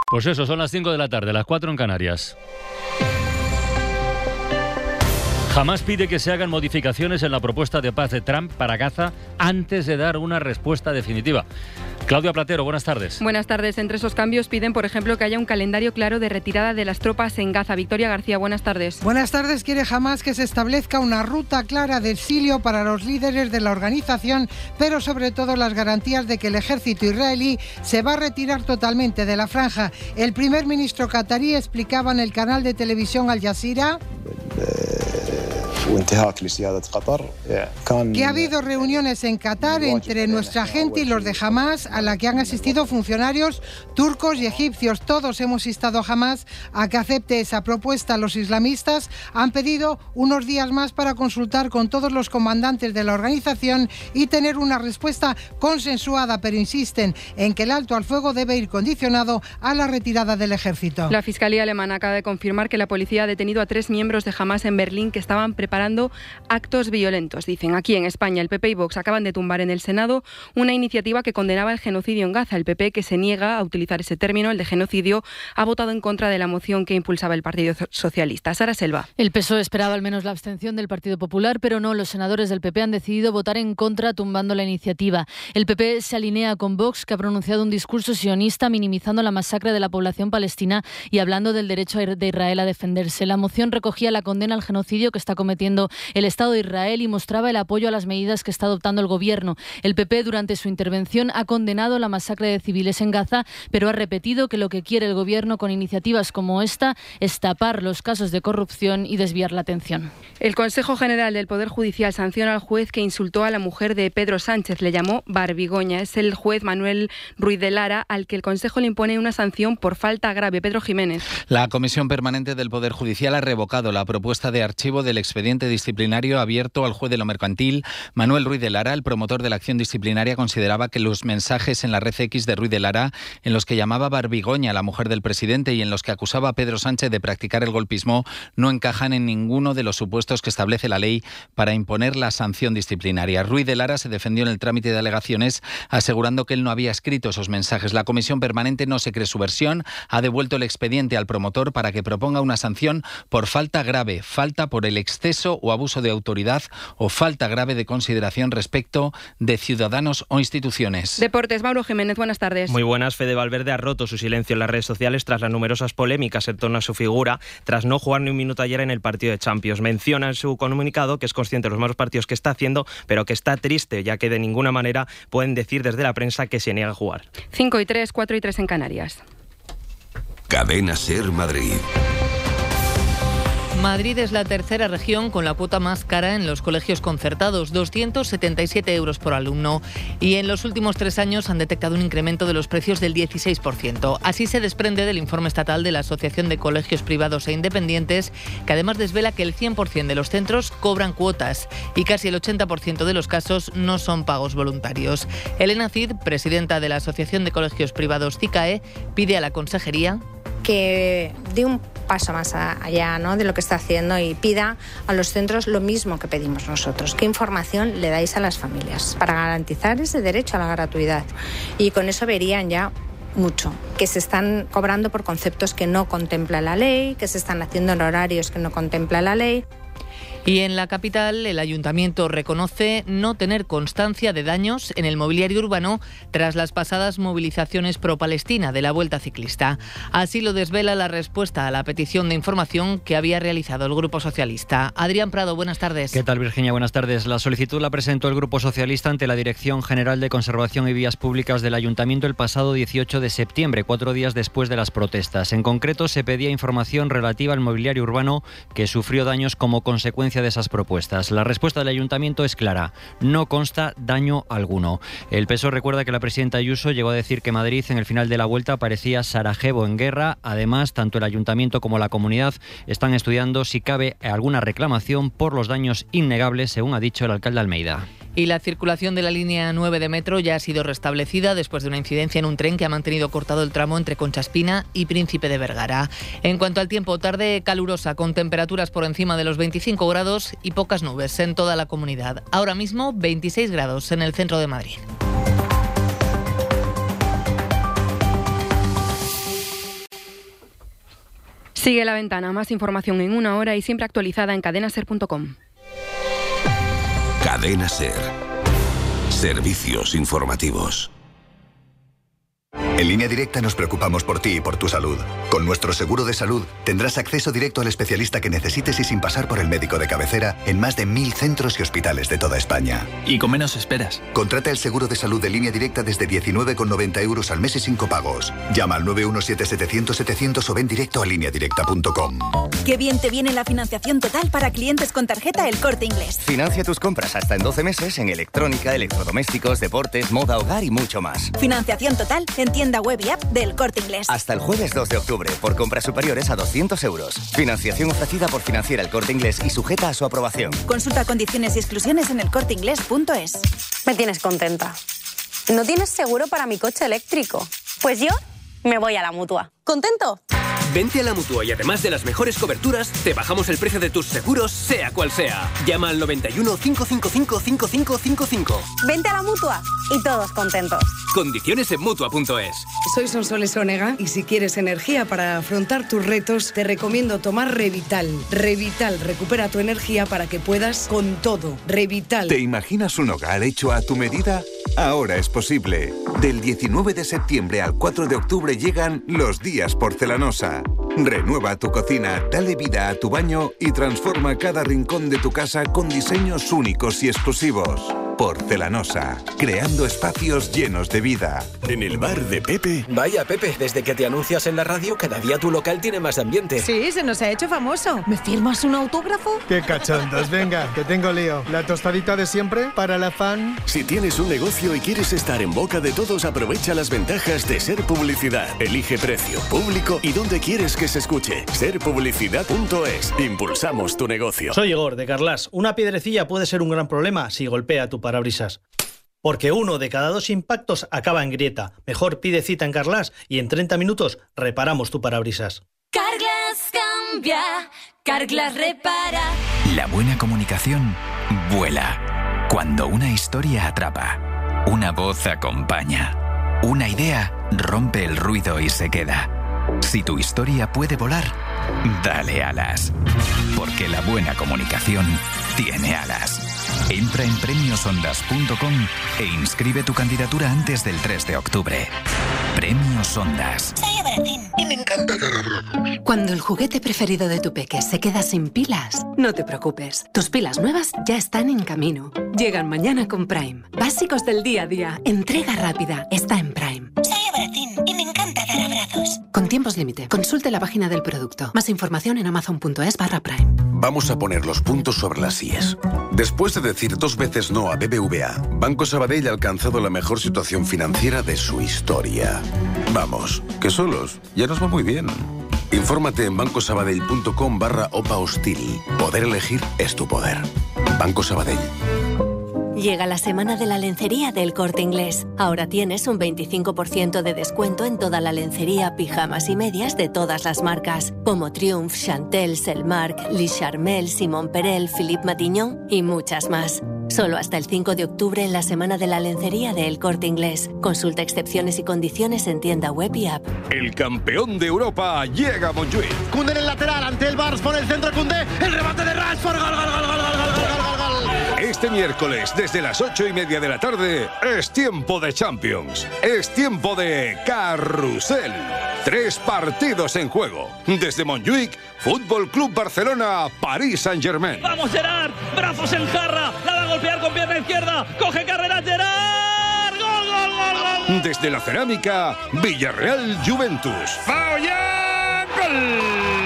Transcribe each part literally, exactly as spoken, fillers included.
Pues eso, son las cinco de la tarde, las cuatro en Canarias. Hamás pide que se hagan modificaciones en la propuesta de paz de Trump para Gaza antes de dar una respuesta definitiva. Claudia Platero, buenas tardes. Buenas tardes. Entre esos cambios piden, por ejemplo, que haya un calendario claro de retirada de las tropas en Gaza. Victoria García, buenas tardes. Buenas tardes. Quiere Hamás que se establezca una ruta clara de exilio para los líderes de la organización, pero sobre todo las garantías de que el ejército israelí se va a retirar totalmente de la franja. El primer ministro catarí explicaba en el canal de televisión Al Jazeera que ha habido reuniones en Qatar entre nuestra gente y los de Hamás, a la que han asistido funcionarios turcos y egipcios. Todos hemos instado a Hamás a que acepte esa propuesta. Los islamistas han pedido unos días más para consultar con todos los comandantes de la organización y tener una respuesta consensuada, pero insisten en que el alto al fuego debe ir condicionado a la retirada del ejército. La Fiscalía alemana acaba de confirmar que la policía ha detenido a tres miembros de Hamás en Berlín que estaban preparando actos violentos. Dicen, aquí en España el P P y Vox acaban de tumbar en el Senado una iniciativa que condenaba el genocidio en Gaza. El P P, que se niega a utilizar ese término, el de genocidio, ha votado en contra de la moción que impulsaba el Partido Socialista. Sara Selva. El P S O E esperaba al menos la abstención del Partido Popular, pero no, los senadores del P P han decidido votar en contra, tumbando la iniciativa. El P P se alinea con Vox, que ha pronunciado un discurso sionista minimizando la masacre de la población palestina y hablando del derecho de Israel a defenderse. La moción recogía la condena al genocidio que está cometiendo el Estado de Israel y mostraba el apoyo a las medidas que está adoptando el Gobierno. El P P, durante su intervención, ha condenado la masacre de civiles en Gaza, pero ha repetido que lo que quiere el Gobierno con iniciativas como esta es tapar los casos de corrupción y desviar la atención. El Consejo General del Poder Judicial sanciona al juez que insultó a la mujer de Pedro Sánchez. Le llamó barbigoña. Es el juez Manuel Ruiz de Lara, al que el Consejo le impone una sanción por falta grave. Pedro Jiménez. La Comisión Permanente del Poder Judicial ha revocado la propuesta de archivo del expediente disciplinario abierto al juez de lo mercantil. Manuel Ruiz de Lara, el promotor de la acción disciplinaria, consideraba que los mensajes en la red X de Ruiz de Lara, en los que llamaba barbigoña a la mujer del presidente y en los que acusaba a Pedro Sánchez de practicar el golpismo, no encajan en ninguno de los supuestos que establece la ley para imponer la sanción disciplinaria. Ruiz de Lara se defendió en el trámite de alegaciones, asegurando que él no había escrito esos mensajes. La Comisión Permanente no se cree su versión, ha devuelto el expediente al promotor para que proponga una sanción por falta grave, falta por el exceso o abuso de autoridad o falta grave de consideración respecto de ciudadanos o instituciones. Deportes, Mauro Jiménez, buenas tardes. Muy buenas. Fede Valverde ha roto su silencio en las redes sociales tras las numerosas polémicas en torno a su figura, tras no jugar ni un minuto ayer en el partido de Champions. Menciona en su comunicado que es consciente de los malos partidos que está haciendo, pero que está triste, ya que de ninguna manera pueden decir desde la prensa que se niega a jugar. cinco y tres, cuatro y tres en Canarias. Cadena SER Madrid. Madrid es la tercera región con la cuota más cara en los colegios concertados, doscientos setenta y siete euros por alumno. Y en los últimos tres años han detectado un incremento de los precios del dieciséis por ciento. Así se desprende del informe estatal de la Asociación de Colegios Privados e Independientes, que además desvela que el cien por ciento de los centros cobran cuotas y casi el ochenta por ciento de los casos no son pagos voluntarios. Elena Cid, presidenta de la Asociación de Colegios Privados CICAE, pide a la consejería que dé un paso más allá, ¿no?, de lo que está haciendo y pida a los centros lo mismo que pedimos nosotros. ¿Qué información le dais a las familias para garantizar ese derecho a la gratuidad? Y con eso verían ya mucho, que se están cobrando por conceptos que no contempla la ley, que se están haciendo en horarios que no contempla la ley. Y en la capital, el ayuntamiento reconoce no tener constancia de daños en el mobiliario urbano tras las pasadas movilizaciones pro-Palestina de la Vuelta Ciclista. Así lo desvela la respuesta a la petición de información que había realizado el Grupo Socialista. Adrián Prado, buenas tardes. ¿Qué tal, Virginia? Buenas tardes. La solicitud la presentó el Grupo Socialista ante la Dirección General de Conservación y Vías Públicas del Ayuntamiento el pasado dieciocho de septiembre, cuatro días después de las protestas. En concreto, se pedía información relativa al mobiliario urbano que sufrió daños como consecuencia de esas propuestas. La respuesta del Ayuntamiento es clara: no consta daño alguno. El P S O E recuerda que la presidenta Ayuso llegó a decir que Madrid en el final de la vuelta parecía Sarajevo en guerra. Además, tanto el Ayuntamiento como la comunidad están estudiando si cabe alguna reclamación por los daños innegables, según ha dicho el alcalde Almeida. Y la circulación de la línea nueve de metro ya ha sido restablecida después de una incidencia en un tren que ha mantenido cortado el tramo entre Conchaspina y Príncipe de Vergara. En cuanto al tiempo, tarde calurosa con temperaturas por encima de los veinticinco grados y pocas nubes en toda la comunidad. Ahora mismo veintiséis grados en el centro de Madrid. Sigue La Ventana, más información en una hora y siempre actualizada en cadena ser punto com. Cadena Ser. Servicios informativos. En Línea Directa nos preocupamos por ti y por tu salud. Con nuestro seguro de salud tendrás acceso directo al especialista que necesites y sin pasar por el médico de cabecera en más de mil centros y hospitales de toda España. Y con menos esperas. Contrata el seguro de salud de Línea Directa desde diecinueve con noventa euros al mes y sin copagos. Llama al nueve uno siete setecientos setecientos o ven directo a línea directa punto com. Qué bien te viene la financiación total para clientes con tarjeta El Corte Inglés. Financia tus compras hasta en doce meses en electrónica, electrodomésticos, deportes, moda, hogar y mucho más. Financiación total en tienda web y app del Corte Inglés. Hasta el jueves dos de octubre, por compras superiores a doscientos euros. Financiación ofrecida por Financiera El Corte Inglés y sujeta a su aprobación. Consulta condiciones y exclusiones en el corte inglés punto es. Me tienes contenta. ¿No tienes seguro para mi coche eléctrico? Pues yo me voy a la Mutua. ¿Contento? Vente a la Mutua y además de las mejores coberturas, te bajamos el precio de tus seguros, sea cual sea. Llama al noventa y uno, cinco cinco cinco, cinco cinco cinco cinco. Vente a la Mutua y todos contentos. Condiciones en Mutua punto es. Soy Sonsoles Onega y si quieres energía para afrontar tus retos, te recomiendo tomar Revital. Revital recupera tu energía para que puedas con todo. Revital. ¿Te imaginas un hogar hecho a tu medida? Ahora es posible. Del diecinueve de septiembre al cuatro de octubre llegan los días Porcelanosa. Renueva tu cocina, dale vida a tu baño y transforma cada rincón de tu casa con diseños únicos y exclusivos. Porcelanosa, creando espacios llenos de vida. En el bar de Pepe. Vaya, Pepe, desde que te anuncias en la radio, cada día tu local tiene más ambiente. Sí, se nos ha hecho famoso. ¿Me firmas un autógrafo? ¡Qué cachondos! Venga, que tengo lío. La tostadita de siempre para la fan. Si tienes un negocio y quieres estar en boca de todos, aprovecha las ventajas de Ser Publicidad. Elige precio, público y dónde quieres que se escuche. ser publicidad punto es. Impulsamos tu negocio. Soy Igor, de Carlas. Una piedrecilla puede ser un gran problema si golpea tu parabrisas. Porque uno de cada dos impactos acaba en grieta. Mejor pide cita en Carlas y en treinta minutos reparamos tu parabrisas. Carglass cambia, Carglass repara. La buena comunicación vuela. Cuando una historia atrapa, una voz acompaña, una idea rompe el ruido y se queda. Si tu historia puede volar, dale alas. Porque la buena comunicación tiene alas. Entra en premios ondas punto com e inscribe tu candidatura antes del tres de octubre. Premios Ondas. Soy Abracín y me encanta dar abrazos. Cuando el juguete preferido de tu peque se queda sin pilas, no te preocupes. Tus pilas nuevas ya están en camino. Llegan mañana con Prime. Básicos del día a día. Entrega rápida. Está en Prime. Soy Abracín y me encanta dar abrazos. Con tiempos límite. Consulte la página del producto. Más información en amazon punto es barra Prime. Vamos a poner los puntos sobre las íes. Después de decir dos veces no a B B V A, Banco Sabadell ha alcanzado la mejor situación financiera de su historia. Vamos, que solos ya nos va muy bien. Infórmate en bancosabadell punto com barra opa hostil. Poder elegir es tu poder. Banco Sabadell. Llega la semana de la lencería del Corte Inglés. Ahora tienes un veinticinco por ciento de descuento en toda la lencería, pijamas y medias de todas las marcas, como Triumph, Chantel, Selmark, Le Charmel, Simon Perel, Philippe Matignon y muchas más. Solo hasta el cinco de octubre en la semana de la lencería de El Corte Inglés. Consulta excepciones y condiciones en tienda web y app. El campeón de Europa llega a Montjuïc. Koundé en el lateral, ante el Barça, por el centro Koundé, el remate de Rashford, gol, gol, gol, gol, gol, gol, gol, gol, gol. Este miércoles, desde las ocho y media de la tarde, es tiempo de Champions. Es tiempo de Carrusel. Tres partidos en juego. Desde Montjuïc, Fútbol Club Barcelona, París Saint-Germain. ¡Vamos, Gerard! ¡Brazos en jarra! ¡La va a golpear con pierna izquierda! ¡Coge carrera, Gerard! ¡Gol, gol, gol, gol! Desde la Cerámica, Villarreal Juventus. ¡Falla! ¡Gol!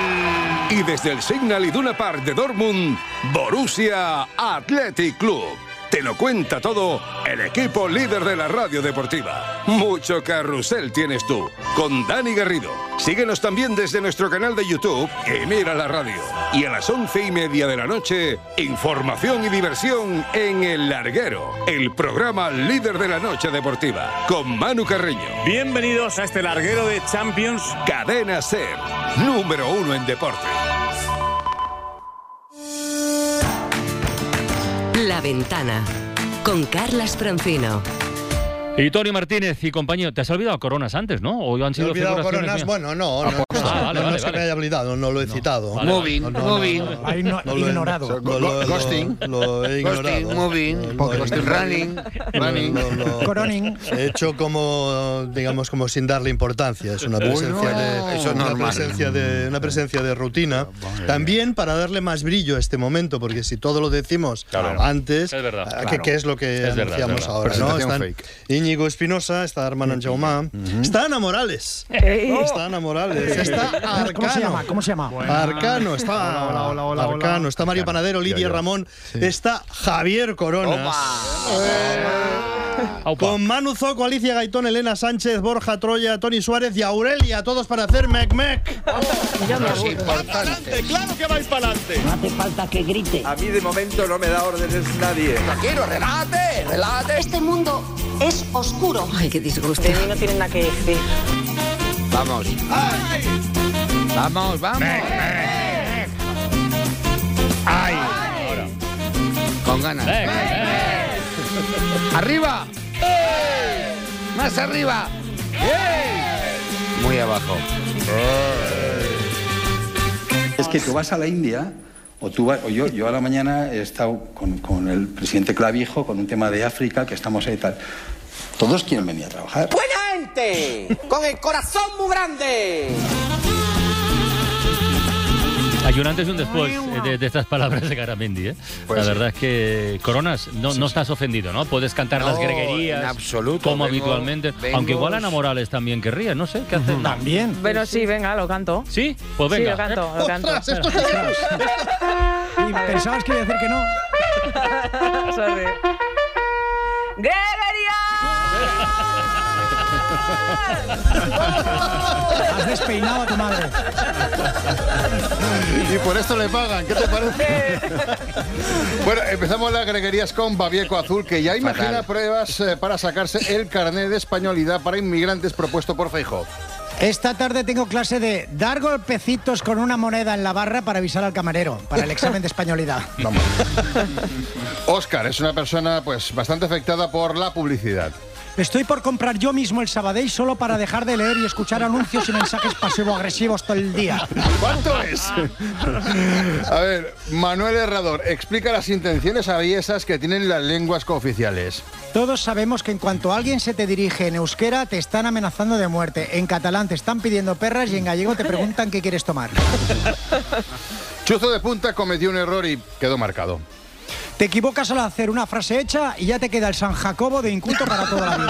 Y desde el Signal Iduna Park de Dortmund, Borussia Athletic Club. Te lo cuenta todo el equipo líder de la radio deportiva. Mucho carrusel tienes tú, con Dani Garrido. Síguenos también desde nuestro canal de YouTube y mira la radio. Y a las once y media de la noche, información y diversión en El Larguero, el programa líder de la noche deportiva, con Manu Carreño. Bienvenidos a este larguero de Champions. Cadena Ser, número uno en deporte. La Ventana, con Carlas Francino. Y Tony Martínez y compañía, te has olvidado Coronas antes, ¿no? ¿O han sido ¿Te he olvidado Coronas? Bueno, no, no, no, ah, no, vale, no vale, es que vale. me haya olvidado, no lo he citado. Vale, moving, no, no, moving. no, no, Ha igno- no lo he- ignorado. lo- lo- Ghosting. Lo he ignorado. Ghosting, moving, Lo he ghosting, ignorado. running, Lo- running. lo- lo- Coroning. He hecho como, digamos, como sin darle importancia. Es una presencia Bueno, de eso es una normal. presencia de una presencia de rutina. También para darle más brillo a este momento, porque si todo lo decimos Claro. antes, Es verdad. ¿qué, Claro. qué es lo que Es verdad, anunciamos es verdad. ahora? ¿no? Presentación Están Íñigo Espinosa, está Armand Anjaumá, está Ana Morales, Ey. está Ana Morales, está Arcano. ¿Cómo se llama? ¿Cómo se llama? Arcano, está Hola, hola, hola, hola, Arcano, hola. está Mario Panadero, Lidia Ya, ya. Ramón, está Javier Coronas. Eh, con Manu Zoco, Alicia Gaitón, Elena Sánchez, Borja Troya, Tony Suárez y Aurelia, todos para hacer Mec Mec. Es importante. ¡Claro que vais para adelante! No hace falta que grite. A mí de momento no me da órdenes nadie. Quiero, relájate, relájate. Este mundo es oscuro. Ay, qué disgusto. De mí no tienen nada que decir. Vamos. Vamos, vamos. ¡Ay! Con ganas. ¡Arriba! ¡Más arriba! Muy abajo. Es que tú vas a la India, o tú vas, o yo, yo a la mañana he estado con, con el presidente Clavijo, con un tema de África, que estamos ahí y tal. Todos quieren venir a trabajar. ¡Buena gente! ¡Con el corazón muy grande! Hay un antes y un después eh, de, de estas palabras de Garamendi, ¿eh? Pues la sí. verdad es que, Coronas, no, no estás ofendido, ¿no? Puedes cantar No, las greguerías en absoluto. como Vengo- habitualmente. vengo- Aunque igual Ana Morales también querría, no sé, ¿qué hace? También. Bueno, sí, venga, lo canto. ¿Sí? Pues Sí, venga. lo canto, lo canto. ¡Ostras, esto es Y pensabas que iba a decir que no. Sorry. Has despeinado a tu madre. Y por esto le pagan, ¿qué te parece? Bueno, empezamos las greguerías con Babieco Azul, que ya imagina Fatal. pruebas eh, para sacarse el carnet de españolidad para inmigrantes propuesto por Feijóo. Esta tarde tengo clase de dar golpecitos con una moneda en la barra para avisar al camarero, para el examen de españolidad. Vamos. Óscar es una persona pues bastante afectada por la publicidad. Estoy por comprar yo mismo el Sabadell solo para dejar de leer y escuchar anuncios y mensajes pasivo-agresivos todo el día. ¿Cuánto es? A ver, Manuel Herrador, explica las intenciones aviesas que tienen las lenguas cooficiales. Todos sabemos que en cuanto alguien se te dirige en euskera, te están amenazando de muerte. En catalán te están pidiendo perras y en gallego te preguntan qué quieres tomar. Chuzo de Punta cometió un error y quedó marcado. Te equivocas al hacer una frase hecha y ya te queda el San Jacobo de inculto para toda la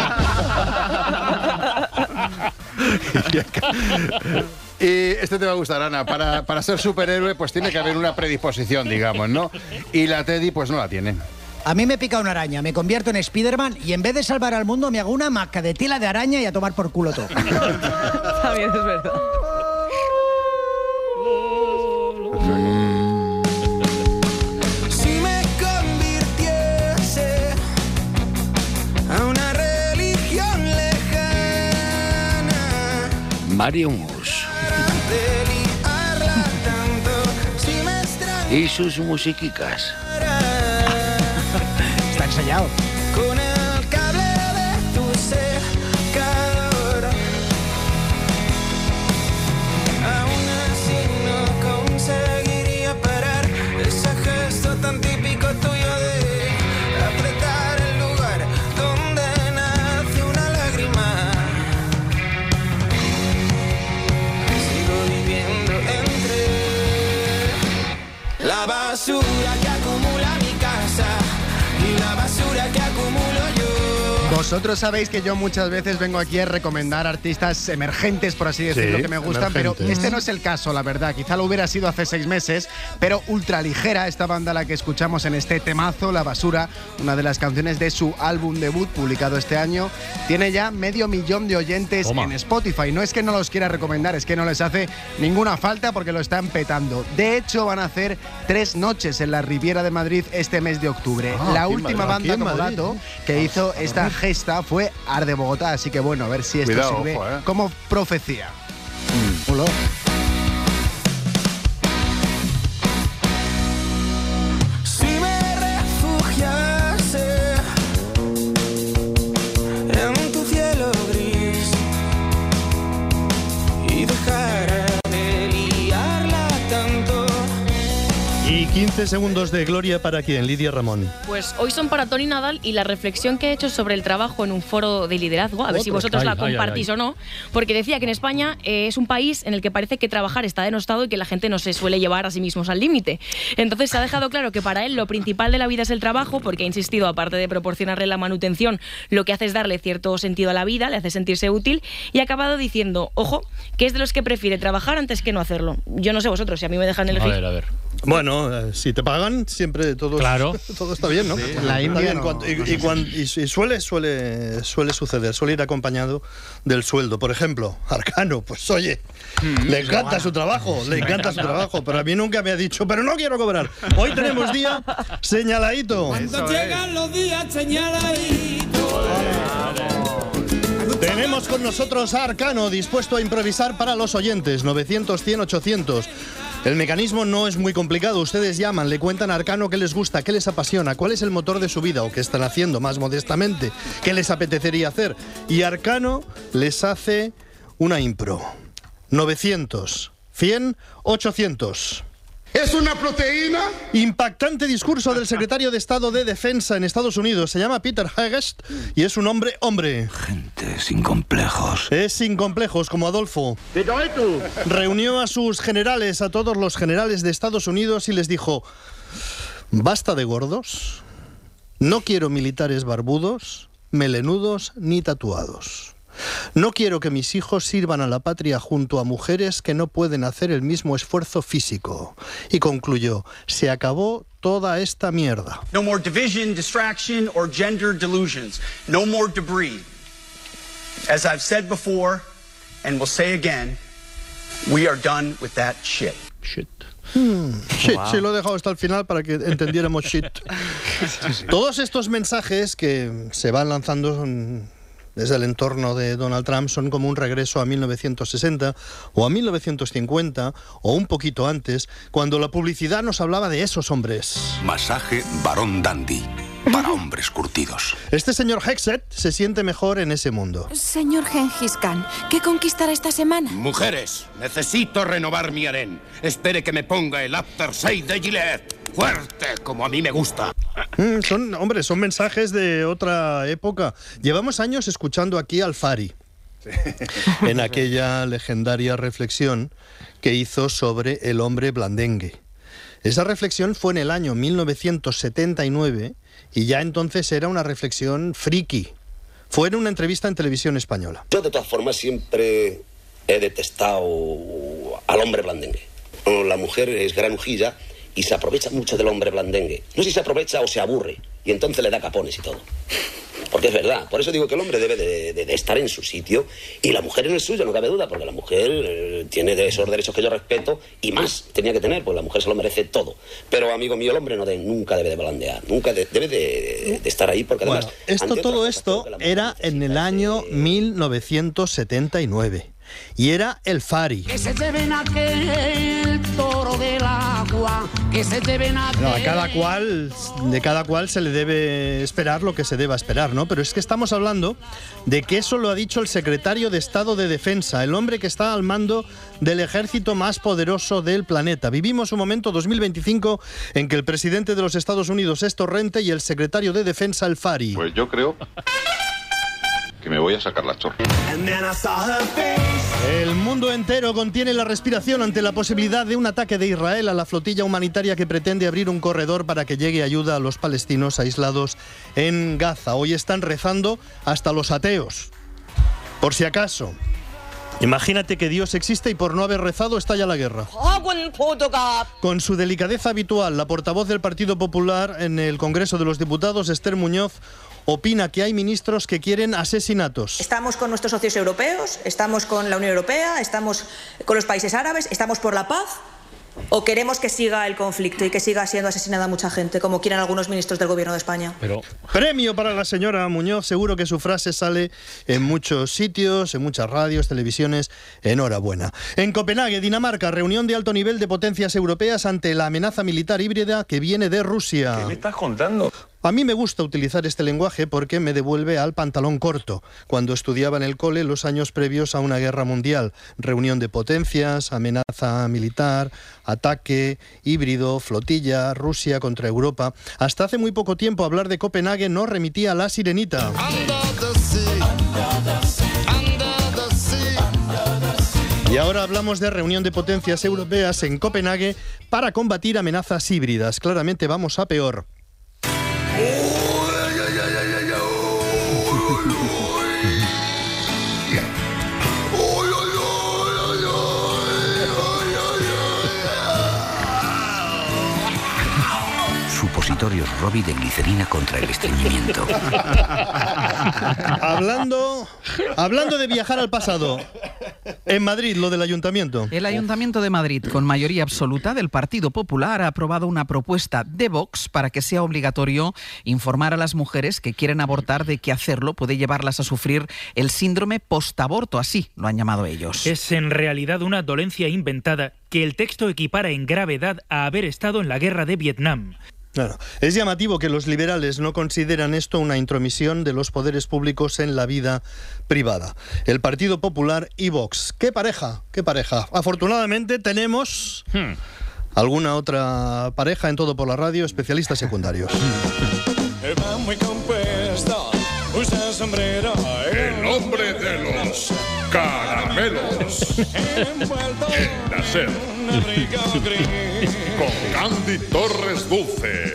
vida. Y este te va a gustar, Ana. Para, para ser superhéroe, pues tiene que haber una predisposición, digamos, ¿no? Y la Teddy, pues no la tiene. A mí me pica una araña, me convierto en Spiderman y en vez de salvar al mundo me hago una hamaca de tela de araña y a tomar por culo todo. También es verdad. Si me convirtiese a una religión lejana, Mario Mus de liarla tanto, si me extrañara y sus musiquicas. Está ensayado. con el cable de tu secador, aún así no conseguiría parar ese gesto tan típico tuyo de apretar el lugar donde nace una lágrima. Sigo viviendo entre la basura que acumula mi casa y la basura que acumulo yo. Vosotros sabéis que yo muchas veces vengo aquí a recomendar artistas emergentes, por así decirlo, Sí, que me gustan, pero emergentes. este no es el caso, la verdad. Quizá lo hubiera sido hace seis meses, pero Ultraligera, esta banda la que escuchamos en este temazo, La Basura, una de las canciones de su álbum debut publicado este año, tiene ya medio millón de oyentes Toma. en Spotify. No es que no los quiera recomendar, es que no les hace ninguna falta porque lo están petando. De hecho, van a hacer tres noches en la Riviera de Madrid este mes de octubre. Ah, la aquí en última Madrid, aquí banda en como Madrid, dato ¿eh? que hizo esta gesta fue Ar de Bogotá, así que bueno, a ver si esto Cuidado, sirve ojo, ¿eh? como profecía. Hola. Si me refugiase en quince segundos de gloria para quién, Lidia Ramón. Pues hoy son para Tony Nadal y la reflexión que he hecho sobre el trabajo en un foro de liderazgo, a ver Otro. si vosotros Ay, la ay, compartís ay, ay. o no, porque decía que en España eh, es un país en el que parece que trabajar está denostado y que la gente no se suele llevar a sí mismos al límite. Entonces se ha dejado claro que para él lo principal de la vida es el trabajo, porque ha insistido, aparte de proporcionarle la manutención, lo que hace es darle cierto sentido a la vida, le hace sentirse útil, y ha acabado diciendo, ojo, que es de los que prefiere trabajar antes que no hacerlo. Yo no sé vosotros, si a mí me dejan elegir. A ver, a ver. Bueno, eh, si te pagan, siempre todo, Claro. todo está bien, ¿no? Sí, Está la India bien, no- cuando- y, no y sé cuan- y- y suele, suele, suele suceder, suele ir acompañado del sueldo. Por ejemplo, Arcano, pues oye, le encanta su trabajo, le encanta su trabajo, pero a mí nunca me ha dicho, pero no quiero cobrar. Hoy tenemos día señaladito. Cuando llegan los días señaladitos. Tenemos con nosotros a Arcano, dispuesto a improvisar para los oyentes. novecientos, cien, ochocientos. El mecanismo no es muy complicado. Ustedes llaman, le cuentan a Arcano qué les gusta, qué les apasiona, cuál es el motor de su vida o qué están haciendo más modestamente, qué les apetecería hacer. Y Arcano les hace una impro. novecientos, cien, ochocientos. ¿Es una proteína? Impactante discurso del secretario de Estado de Defensa en Estados Unidos. Se llama Peter Hagest y es un hombre hombre. Gente sin complejos. Es sin complejos, como Adolfo. Reunió a sus generales, a todos los generales de Estados Unidos, y les dijo: basta de gordos, no quiero militares barbudos, melenudos ni tatuados. No quiero que mis hijos sirvan a la patria junto a mujeres que no pueden hacer el mismo esfuerzo físico. Y concluyó: se acabó toda esta mierda. No more division, distraction, or gender delusions. No more debris. As I've said before, and will say again, we are done with that shit. Shit. Hmm, shit, Wow. sí, lo he dejado hasta el final para que entendiéramos shit. Todos estos mensajes que se van lanzando son, desde el entorno de Donald Trump, son como un regreso a mil novecientos sesenta o a mil novecientos cincuenta o un poquito antes, cuando la publicidad nos hablaba de esos hombres. Masaje Barón Dandy. Para hombres curtidos. Este señor Hexet se siente mejor en ese mundo. Señor Gengis Khan, ¿qué conquistará esta semana? Mujeres, necesito renovar mi harén. Espere que me ponga el Aftershave de Gillette. Fuerte, como a mí me gusta. Mm, son, hombre, son mensajes de otra época. Llevamos años escuchando aquí al Fari, en aquella legendaria reflexión que hizo sobre el hombre blandengue. Esa reflexión fue en el año mil novecientos setenta y nueve y ya entonces era una reflexión friki. Fue en una entrevista en Televisión Española. Yo de todas formas siempre he detestado al hombre blandengue. La mujer es granujilla y se aprovecha mucho del hombre blandengue. No sé si se aprovecha o se aburre y entonces le da capones y todo. Porque es verdad, por eso digo que el hombre debe de, de, de estar en su sitio y la mujer en el suyo, no cabe duda, porque la mujer eh, tiene de esos derechos que yo respeto y más tenía que tener, pues la mujer se lo merece todo. Pero, amigo mío, el hombre no de, nunca debe de blandear, nunca de, debe de, de estar ahí, porque además... Bueno, esto, ante todo otras esto era en el año mil novecientos setenta y nueve y era el Fari. Que se lleven aquel toro del agua, que se lleven aquel... No, a cada cual, de cada cual se le debe esperar lo que se deba esperar, ¿no? Pero es que estamos hablando de que eso lo ha dicho el secretario de Estado de Defensa, el hombre que está al mando del ejército más poderoso del planeta. Vivimos un momento, dos mil veinticinco, en que el presidente de los Estados Unidos es Torrente y el secretario de Defensa, el Fari. Pues yo creo que me voy a sacar la chorra. El mundo entero contiene la respiración ante la posibilidad de un ataque de Israel a la flotilla humanitaria que pretende abrir un corredor para que llegue ayuda a los palestinos aislados en Gaza. Hoy están rezando hasta los ateos. Por si acaso. Imagínate que Dios existe y por no haber rezado estalla la guerra. Con su delicadeza habitual, la portavoz del Partido Popular en el Congreso de los Diputados, Esther Muñoz, opina que hay ministros que quieren asesinatos. Estamos con nuestros socios europeos, estamos con la Unión Europea, estamos con los países árabes, estamos por la paz, o queremos que siga el conflicto y que siga siendo asesinada mucha gente, como quieren algunos ministros del Gobierno de España. Pero premio para la señora Muñoz, seguro que su frase sale en muchos sitios, en muchas radios, televisiones. Enhorabuena. En Copenhague, Dinamarca, reunión de alto nivel de potencias europeas ante la amenaza militar híbrida que viene de Rusia. ¿Qué me estás contando? A mí me gusta utilizar este lenguaje porque me devuelve al pantalón corto, cuando estudiaba en el cole los años previos a una guerra mundial, reunión de potencias, amenaza militar, ataque, híbrido, flotilla, Rusia contra Europa. Hasta hace muy poco tiempo hablar de Copenhague no remitía a La Sirenita. Y ahora hablamos de reunión de potencias europeas en Copenhague para combatir amenazas híbridas. Claramente vamos a peor. Supositorios Robbie de glicerina contra el estreñimiento. Hablando, hablando de viajar al pasado, en Madrid, lo del ayuntamiento. El Ayuntamiento de Madrid, con mayoría absoluta del Partido Popular, ha aprobado una propuesta de Vox para que sea obligatorio informar a las mujeres que quieren abortar de que hacerlo puede llevarlas a sufrir el síndrome postaborto, así lo han llamado ellos. Es en realidad una dolencia inventada que el texto equipara en gravedad a haber estado en la guerra de Vietnam. Claro. Es llamativo que los liberales no consideran esto una intromisión de los poderes públicos en la vida privada. El Partido Popular y Vox. ¡Qué pareja! ¡Qué pareja! Afortunadamente tenemos hmm. alguna otra pareja en Todo por la Radio, especialistas secundarios. Va muy compuesto, usa sombrero. El hombre de los caramelos. En la SER. Con Candy Torres Dulce.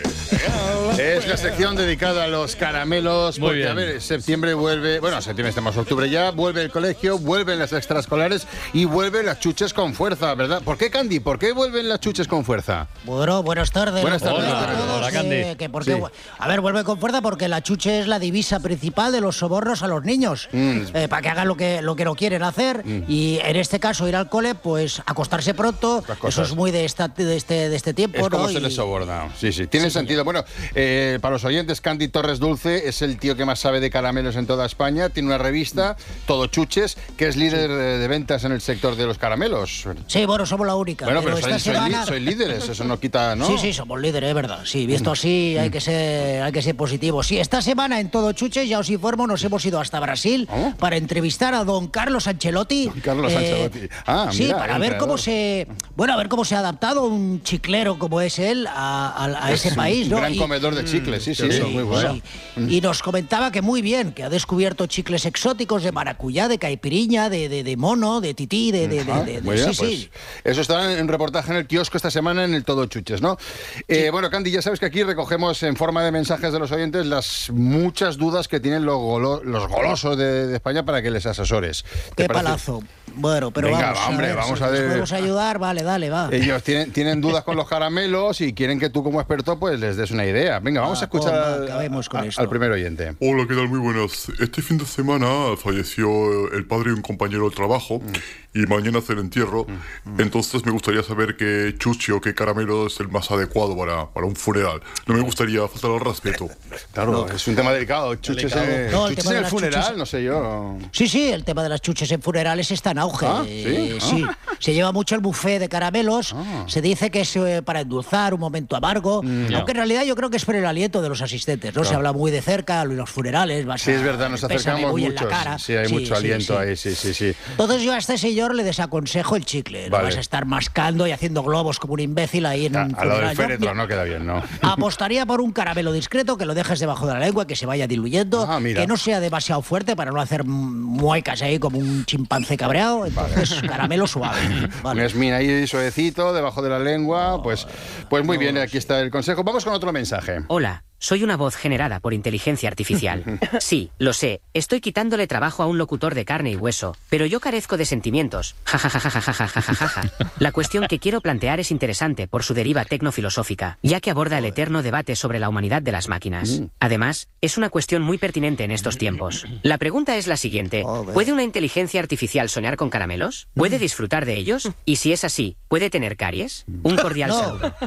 Es la sección dedicada a los caramelos, Muy porque bien. a ver, septiembre vuelve, bueno, septiembre estamos octubre ya, vuelve el colegio, vuelven las extraescolares y vuelven las chuches con fuerza, ¿verdad? ¿Por qué, Candy? ¿Por qué vuelven las chuches con fuerza? Bueno, buenas tardes. Buenas tardes. Hola, Buenas tardes. hola, Candy. Que, que porque, Sí. A ver, vuelve con fuerza porque la chuche es la divisa principal de los sobornos a los niños, Mm. eh, para que hagan lo que, lo que no quieren hacer, Mm. y en este caso ir al cole, pues acostarse pronto, Las eso cosas. es muy de, esta, de, este, de este tiempo, Es como ¿no? se Y- les soborna. Sí, sí, tiene sentido. Bueno, eh, para los oyentes, Candy Torres Dulce es el tío que más sabe de caramelos en toda España. Tiene una revista, Todo Chuches, que es líder eh, de ventas en el sector de los caramelos. Sí, bueno, somos la única. Bueno, pero, esta sois, sois semana... li- sois líderes, eso no quita, ¿no? Sí, sí, somos líderes, es verdad. Sí, visto así, hay que ser, hay que ser positivos. Sí, esta semana en Todo Chuches, ya os informo, nos hemos ido hasta Brasil para entrevistar a don Carlos Ancelotti. Don Carlos Ancelotti. Ah, sí, mira, para el ver cómo entrenador. se, bueno, a ver cómo se ha adaptado un chiclero como es él a, a- a Es ese un país, ¿no? gran Y- comedor de chicles, sí, sí, Sí, eso, muy bueno. sí. Y nos comentaba que muy bien, que ha descubierto chicles exóticos de maracuyá, de caipiriña, de, de, de mono, de tití, de... de, de- Ah, de- de- muy bien, sí, pues sí. eso estará en reportaje en el kiosco esta semana en el Todo Chuches, ¿no? Eh, bueno, Candy, ya sabes que aquí recogemos en forma de mensajes de los oyentes las muchas dudas que tienen los, golo- los golosos de, de España para que les asesores. ¿Te Qué parece? palazo. Bueno, pero Venga, vamos, hombre, a ver, vamos si a nos ver. podemos ayudar, vale, dale, va. Ellos tienen, tienen dudas con los caramelos y quieren que tú como experto pues les des una idea. Venga, vamos Ah, a escuchar pues, va, al- acabemos con a- esto. al primer oyente. Hola, ¿qué tal? Muy buenas. Este fin de semana falleció el padre de un compañero del trabajo y mañana hace el entierro. Entonces me gustaría saber qué chuchi o qué caramelo es el más adecuado para, para un funeral. No me gustaría faltar al respeto. Claro, es un tema delicado. Chuches, Delicado. en, No, el chuches tema en de el las funeral, chuches- no sé yo. Sí, sí, el tema de las chuches en funerales está en auge. Ah, Eh, ¿sí? Ah. Se lleva mucho el buffet de caramelos. Se dice que es eh, para endulzar un momento amargo. ya. Aunque en realidad yo creo que es por el aliento de los asistentes. No Claro. se habla muy de cerca, los funerales. Vas Sí, es a- verdad, nos pésame, acercamos bulla en mucho. la cara. Sí, hay Sí, mucho sí, aliento sí. ahí, sí, sí, sí. Entonces yo a este señor le desaconsejo el chicle. No Vale. vas a estar mascando y haciendo globos como un imbécil ahí en un Al lado funeral. del Yo- féretro no queda bien, ¿no? Apostaría por un caramelo discreto que lo dejes debajo de la lengua, que se vaya diluyendo, Ah, mira. que no sea demasiado fuerte para no hacer muecas ahí como un chimpancé cabreado. Entonces, caramelo suave. Un esmin ahí suavecito, debajo de la lengua. Pues, pues muy bien, aquí está el consejo. Vamos con otro mensaje. Hola, soy una voz generada por inteligencia artificial. Sí, lo sé, estoy quitándole trabajo a un locutor de carne y hueso, pero yo carezco de sentimientos. Ja, ja, ja, ja, ja, ja, ja, ja, ja, ja. La cuestión que quiero plantear es interesante por su deriva tecnofilosófica, ya que aborda el eterno debate sobre la humanidad de las máquinas. Además, es una cuestión muy pertinente en estos tiempos. La pregunta es la siguiente: ¿puede una inteligencia artificial soñar con caramelos? ¿Puede disfrutar de ellos? Y si es así, ¿puede tener caries? Un cordial No. saludo.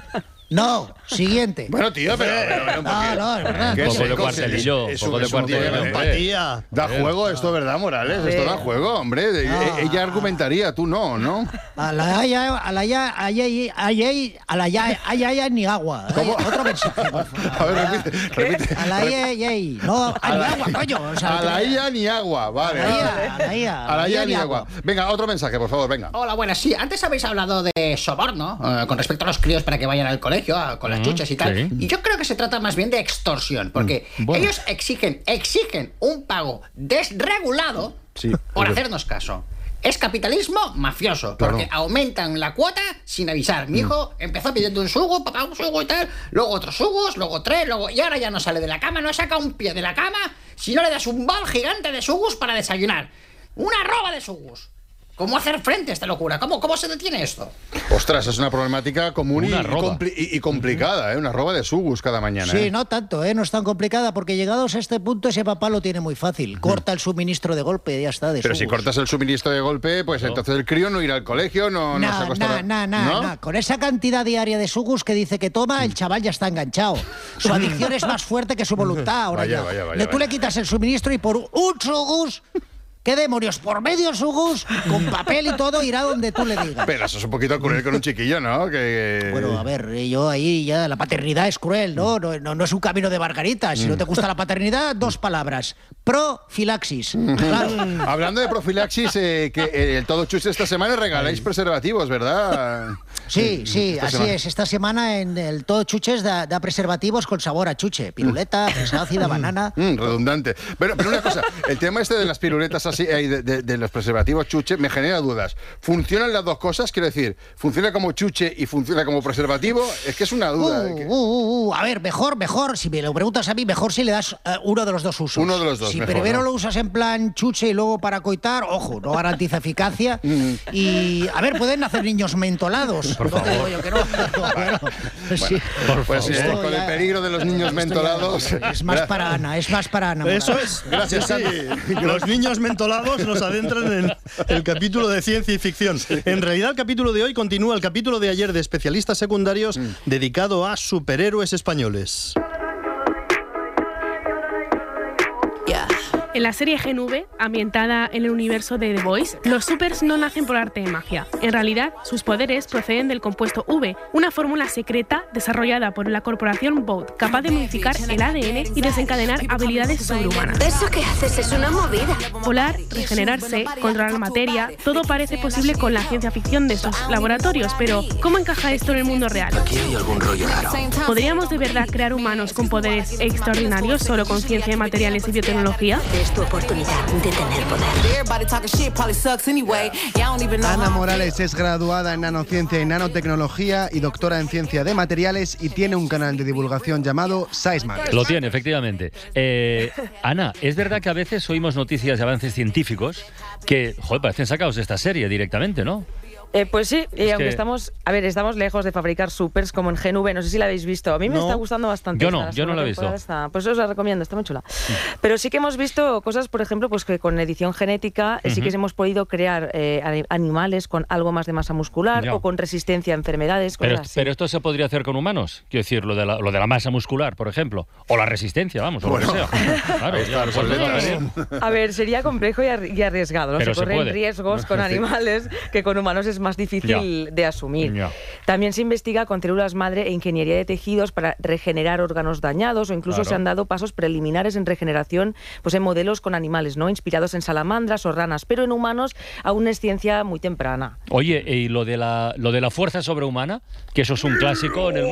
No, siguiente. Bueno, tío, pero... pero, pero no, no, es verdad. ¿Qué Un es poco de eco? cuartelillo, Es un poco un- de es un tío cuartelillo, de hombre. empatía. Da juego esto, ¿verdad, Morales? Esto da juego, hombre. De- No. Ella argumentaría, tú no, ¿no? A la ya, a la ya, a ya, a ya, a la ya, a ya, ya, ni agua. ¿Cómo? Otro mensaje, por favor. A ver, repite, repite. A la ya, ya, no, a ni agua, coño. O sea, A la ia ni agua, vale. A la ia, a la ia, A la ia ni agua. Venga, otro mensaje, por favor, venga. Hola, buenas. Sí, antes habéis hablado de soborno eh, con respecto a los críos para que vayan al colegio, a- con las Mm, chuches y tal. sí. Y yo creo que se trata más bien de extorsión, porque Mm, bueno. ellos exigen, exigen un pago desregulado Sí, por pero- hacernos caso. Es capitalismo mafioso, Claro. porque aumentan la cuota sin avisar. Mi hijo empezó pidiendo un sugo, papá un sugo y tal, luego otros sugos, luego tres, luego y ahora ya no sale de la cama, no saca un pie de la cama si no le das un bol gigante de sugos para desayunar. Una roba de sugos. ¿Cómo hacer frente a esta locura? ¿Cómo, cómo se detiene esto? Ostras, es una problemática común y, Una y roba. compli- y- y complicada, ¿eh? Una roba de sugus cada mañana. Sí, ¿eh? no tanto, ¿eh? No es tan complicada, porque llegados a este punto ese papá lo tiene muy fácil. Corta el suministro de golpe y ya está. De Pero si sugos. cortas el suministro de golpe, pues entonces el crío no irá al colegio, no, no se Nah, acostará. nah, nah, nah, ¿No? nah. Con esa cantidad diaria de sugus que dice que toma, el chaval ya está enganchado. Su adicción es más fuerte que su voluntad ahora Vaya, ya. vaya, vaya, Le- Tú vaya. le quitas el suministro y por un sugus, ¿qué demonios? Por medio sugus, con papel y todo, irá donde tú le digas. Pero eso es un poquito cruel con un chiquillo, ¿no? Que... Bueno, a ver, eh, yo ahí ya la paternidad es cruel, ¿no? No, no, no es un camino de margarita. Si no te gusta la paternidad, dos palabras. Profilaxis. Claro. Hablando de profilaxis, eh, que eh, el Todo Chuche esta semana regaláis preservativos, ¿verdad? Sí, sí, Esta así semana. es. Esta semana en el Todo Chuches da, da preservativos con sabor a chuche. Piruleta, fresa ácida, banana. Mm, redundante. Pero, pero una cosa, el tema este de las piruletas así, eh, de, de- de los preservativos chuche, me genera dudas. ¿Funcionan las dos cosas? Quiero decir, ¿funciona como chuche y funciona como preservativo? Es que es una duda. Uh, eh, que- uh, uh, uh, a ver, mejor, mejor, si me lo preguntas a mí, mejor si le das eh, uno de los dos usos. Uno de los dos, Si mejor, primero ¿no? lo usas en plan chuche y luego para coitar, ojo, no garantiza eficacia. Mm. Y, a ver, pueden nacer niños mentolados. Por No te digo yo que no. Bueno, sí. Por Pues favor. eh, Esto con ya- el peligro de los niños mentolados. Es más para Ana, es más para Ana. Eso Morales. es. Gracias, Sí, sí. Los niños mentolados nos adentran en el capítulo de ciencia y ficción. En realidad, el capítulo de hoy continúa el capítulo de ayer de especialistas secundarios Mm. dedicado a superhéroes españoles. En la serie Gen V, ambientada en el universo de The Voice, los supers no nacen por arte de magia. En realidad, sus poderes proceden del compuesto V, una fórmula secreta desarrollada por la corporación Vought, capaz de modificar el A D N y desencadenar habilidades sobrehumanas. Eso que haces es una movida. Volar, regenerarse, controlar materia, todo parece posible con la ciencia ficción de estos laboratorios, pero ¿cómo encaja esto en el mundo real? Aquí hay algún rollo raro. ¿Podríamos de verdad crear humanos con poderes extraordinarios solo con ciencia de materiales y biotecnología? Es tu oportunidad de tener poder. Ana Morales es graduada en nanociencia y nanotecnología y doctora en ciencia de materiales y tiene un canal de divulgación llamado SciSmart. Lo tiene, efectivamente. Eh, Ana, ¿es verdad que a veces oímos noticias de avances científicos que, joder, parecen sacados de esta serie directamente, ¿no? Eh, pues sí, y Es aunque que- estamos, a ver, estamos lejos de fabricar supers como en Gen V, no sé si la habéis visto. A mí me No. está gustando bastante. Yo no, esta yo no segunda la he visto. temporada está- pues os la recomiendo, está muy chula. Pero sí que hemos visto cosas, por ejemplo, pues que con edición genética eh, sí que Ujú. hemos podido crear eh, ani- animales con algo más de masa muscular Ya. o con resistencia a enfermedades, cosas Pero, así. pero esto se podría hacer con humanos. Quiero decir, lo de la, lo de la masa muscular, por ejemplo. O la resistencia, vamos, o lo que sea. Claro, Ahí está, ya, los pues, atletas. A ver, sería complejo y arri- y arriesgado, ¿no? Pero se se corren puede. riesgos con Sí. animales que con humanos es más difícil de asumir. Ya. También se investiga con células madre e ingeniería de tejidos para regenerar órganos dañados o incluso Claro. se han dado pasos preliminares en regeneración pues en modelos con animales, ¿no? Inspirados en salamandras o ranas, pero en humanos aún es ciencia muy temprana. Oye, y lo de la lo de la fuerza sobrehumana, que eso es un clásico en el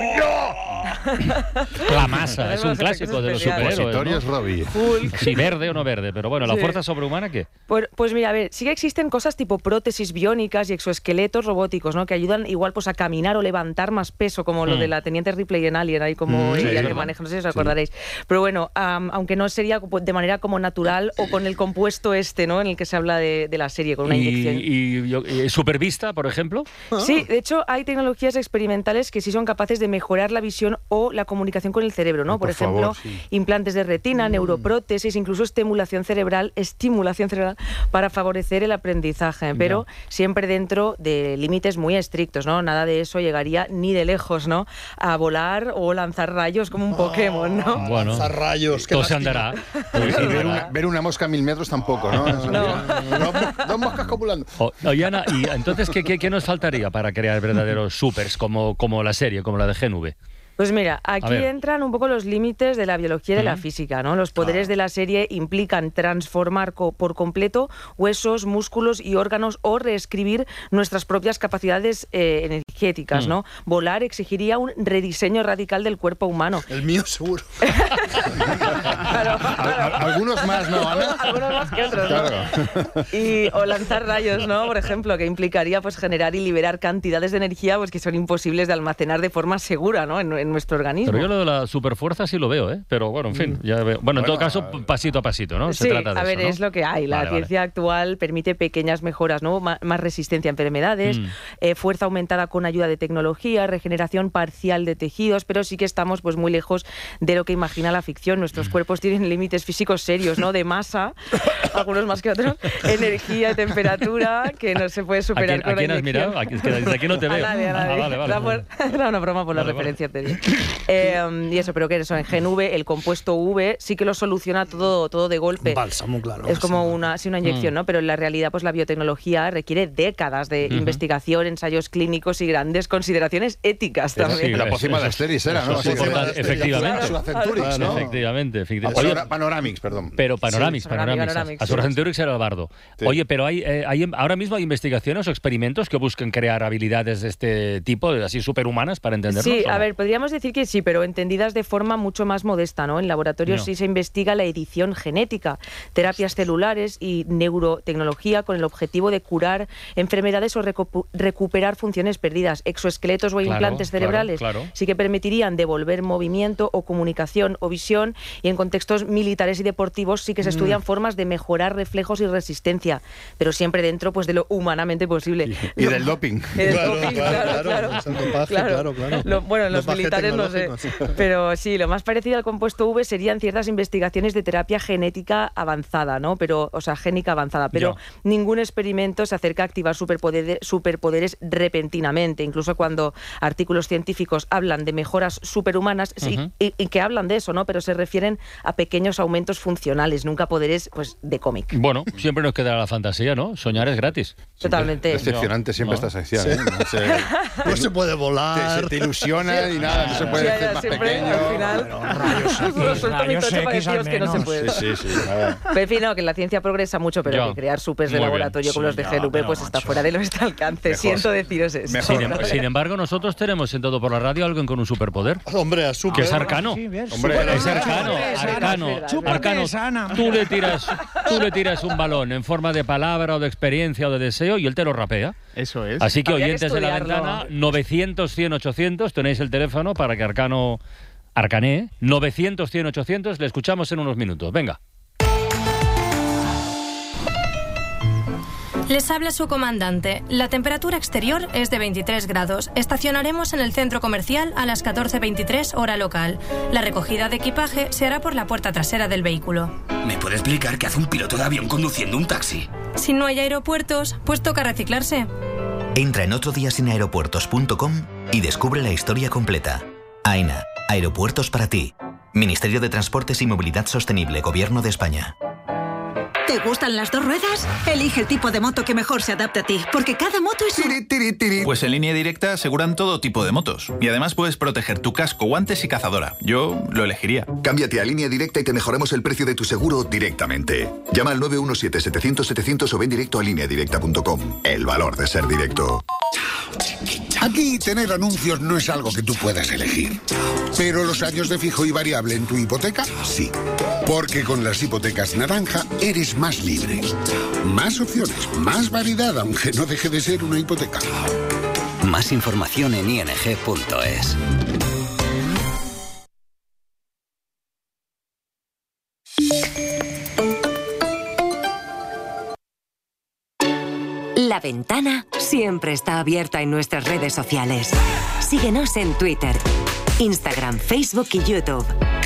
La masa, es un clásico de los superhéroes, Opositorios, ¿no? Robbie. Si verde o no verde, pero bueno, ¿la Sí. fuerza sobrehumana qué? Pues, pues mira, a ver, sí que existen cosas tipo prótesis biónicas y exoesqueletos robóticos, ¿no? Que ayudan igual pues a caminar o levantar más peso, como lo Mm. de la teniente Ripley en Alien, ahí como Mm, sí, ella que ¿verdad? maneja, no sé si os Sí. acordaréis. Pero bueno, am, aunque no sería de manera como natural o con el compuesto este, ¿no? En el que se habla de, de la serie, con una Y, inyección. y, yo- y supervista, por ejemplo. Sí, de hecho hay tecnologías experimentales que sí son capaces de mejorar la visión o o la comunicación con el cerebro, ¿no? Por, por ejemplo, favor, sí. implantes de retina, neuroprótesis, incluso estimulación cerebral, estimulación cerebral para favorecer el aprendizaje, pero Ya. siempre dentro de límites muy estrictos, ¿no? Nada de eso llegaría ni de lejos, ¿no? A volar o lanzar rayos como un Pokémon, ¿no? Bueno, Lanzar rayos, qué todo se lástima. andará. Y ver una, ver una mosca a mil metros tampoco, ¿no? Dos, dos moscas copulando. O- Oye, Ana, y entonces, ¿qué, qué, qué nos faltaría para crear verdaderos supers como, como la serie, como la de G N V? Pues mira, aquí ver. entran un poco los límites de la biología y de la Ujú. física, ¿no? Los poderes de la serie implican transformar co- por completo huesos, músculos y órganos o reescribir nuestras propias capacidades eh, energéticas, Mm. ¿no? Volar exigiría un rediseño radical del cuerpo humano. El mío seguro. Al- al- algunos más, ¿no, Ana? Algunos más que otros, ¿no? Claro. Y, o lanzar rayos, ¿no? Por ejemplo, que implicaría pues generar y liberar cantidades de energía pues que son imposibles de almacenar de forma segura, ¿no? En, en nuestro organismo. Pero yo lo de la superfuerza sí lo veo, ¿eh? Pero bueno, en fin, ya veo. Bueno, en todo caso, pasito a pasito, ¿no? Se Sí, trata de a ver, eso, ¿no? es lo que hay. La Vale, vale. ciencia actual permite pequeñas mejoras, ¿no? Ma- más resistencia a enfermedades, Mm. eh, fuerza aumentada con ayuda de tecnología, regeneración parcial de tejidos, pero sí que estamos pues muy lejos de lo que imagina la ficción. Mm. Nuestros cuerpos tienen límites físicos serios, ¿no? De masa, algunos más que otros, energía y temperatura, que no se puede ¿A superar quién, con a quién la has inyección. mirado? Aquí- es que desde aquí no te A veo. nadie, a Ah, nadie. vale, vale. Era, por- era una broma por la Vale, vale. referencia anterior. Eh, y eso, pero que eso, en G N V, el compuesto V sí que lo soluciona todo, todo de golpe. Bálsamo, claro. Es como una, sí, una inyección, Mm. ¿no? Pero en la realidad, pues la biotecnología requiere décadas de Ujú. investigación, ensayos clínicos y grandes consideraciones éticas Pero también. sí, la pócima de Asteris era, ¿no? Eso es Así que- importante, efectivamente. Su Acenturix, ¿no? Efectivamente, efectivamente. Panora- Oye, Panoramix, perdón. pero Panoramix, Sí, Panoramix. Panoramix, A sí. su Acenturix era el bardo. Sí. Oye, pero hay, eh, hay ahora mismo hay investigaciones o experimentos que busquen crear habilidades de este tipo, de- así superhumanas, para entendernos. Sí, ¿o a no? ver, podríamos decir que sí, pero entendidas de forma mucho más modesta, ¿no? En laboratorios No. sí se investiga la edición genética, terapias celulares y neurotecnología con el objetivo de curar enfermedades o recu- recuperar funciones perdidas. Exoesqueletos o Claro, implantes claro, cerebrales claro. sí que permitirían devolver movimiento o comunicación o visión, y en contextos militares y deportivos sí que se estudian formas de mejorar reflejos y resistencia, pero siempre dentro pues de lo humanamente posible. Y del doping. Y del Claro, doping, claro, claro, claro, claro. es el dopaje, claro, claro. Lo- bueno, los Dopaje militares no sé. tecnológico, sí. Pero sí, lo más parecido al compuesto V serían ciertas investigaciones de terapia genética avanzada, ¿no? Pero, o sea, génica avanzada. Pero Ya. ningún experimento se acerca a activar superpoderes, superpoderes repentinamente. Incluso cuando artículos científicos hablan de mejoras superhumanas sí, Ujú. y, y que hablan de eso, ¿no? Pero se refieren a pequeños aumentos funcionales, nunca poderes, pues, de cómic. Bueno, siempre nos quedará la fantasía, ¿no? Soñar es gratis. Totalmente. Decepcionante siempre No. esta sección. Sí. ¿eh? No se, No se puede te, volar. se te ilusiona y nada, no se puede Sí, hacer ya, más siempre, pequeño. al final, Rayos suelto mi Rayos tocho para X al deciros que no se menos. puede. Sí, sí, sí. nada. Pero en fin, no, que la ciencia progresa mucho, pero Ya. que crear supers de Muy bien. laboratorio como Sí, los de ya, G N V pero, pues está macho. fuera de nuestro alcance. Mejor. Siento deciros eso. Mejor. Sin, em- sin embargo, nosotros tenemos en Todo por la Radio alguien con un superpoder. Hombre, a super. Que es Arcano. Sí, ¿ves? Hombre, Es Chúpate, Arcano, Chúpate, Arcano, Ana. Chúpate, Arcano. Ana. Tú le tiras, tú le tiras un balón en forma de palabra o de experiencia o de deseo y él te lo rapea. Eso es. Así que Habría que oyentes de la estudiarlo. ventana, novecientos, cien, ochocientos, tenéis el teléfono para que Arcano arcanee. novecientos, cien, ochocientos, le escuchamos en unos minutos. Venga. Les habla su comandante. La temperatura exterior es de veintitrés grados. Estacionaremos en el centro comercial a las catorce veintitrés hora local. La recogida de equipaje se hará por la puerta trasera del vehículo. ¿Me puede explicar qué hace un piloto de avión conduciendo un taxi? Si no hay aeropuertos, pues toca reciclarse. Entra en otro día sin aeropuertos punto com y descubre la historia completa. AENA, Aeropuertos para ti. Ministerio de Transportes y Movilidad Sostenible, Gobierno de España. ¿Te gustan las dos ruedas? Elige el tipo de moto que mejor se adapte a ti, porque cada moto es un... Pues en Línea Directa aseguran todo tipo de motos. Y además puedes proteger tu casco, guantes y cazadora. Yo lo elegiría. Cámbiate a Línea Directa y te mejoramos el precio de tu seguro directamente. Llama al nueve uno siete, setecientos, setecientos o ven directo a línea directa punto com. El valor de ser directo. Aquí tener anuncios no es algo que tú puedas elegir. Pero los años de fijo y variable en tu hipoteca, sí. Porque con las hipotecas naranja eres más libre. Más opciones, más variedad, aunque no deje de ser una hipoteca. Más información en i n g punto es. La ventana siempre está abierta en nuestras redes sociales. Síguenos en Twitter, Instagram, Facebook y YouTube.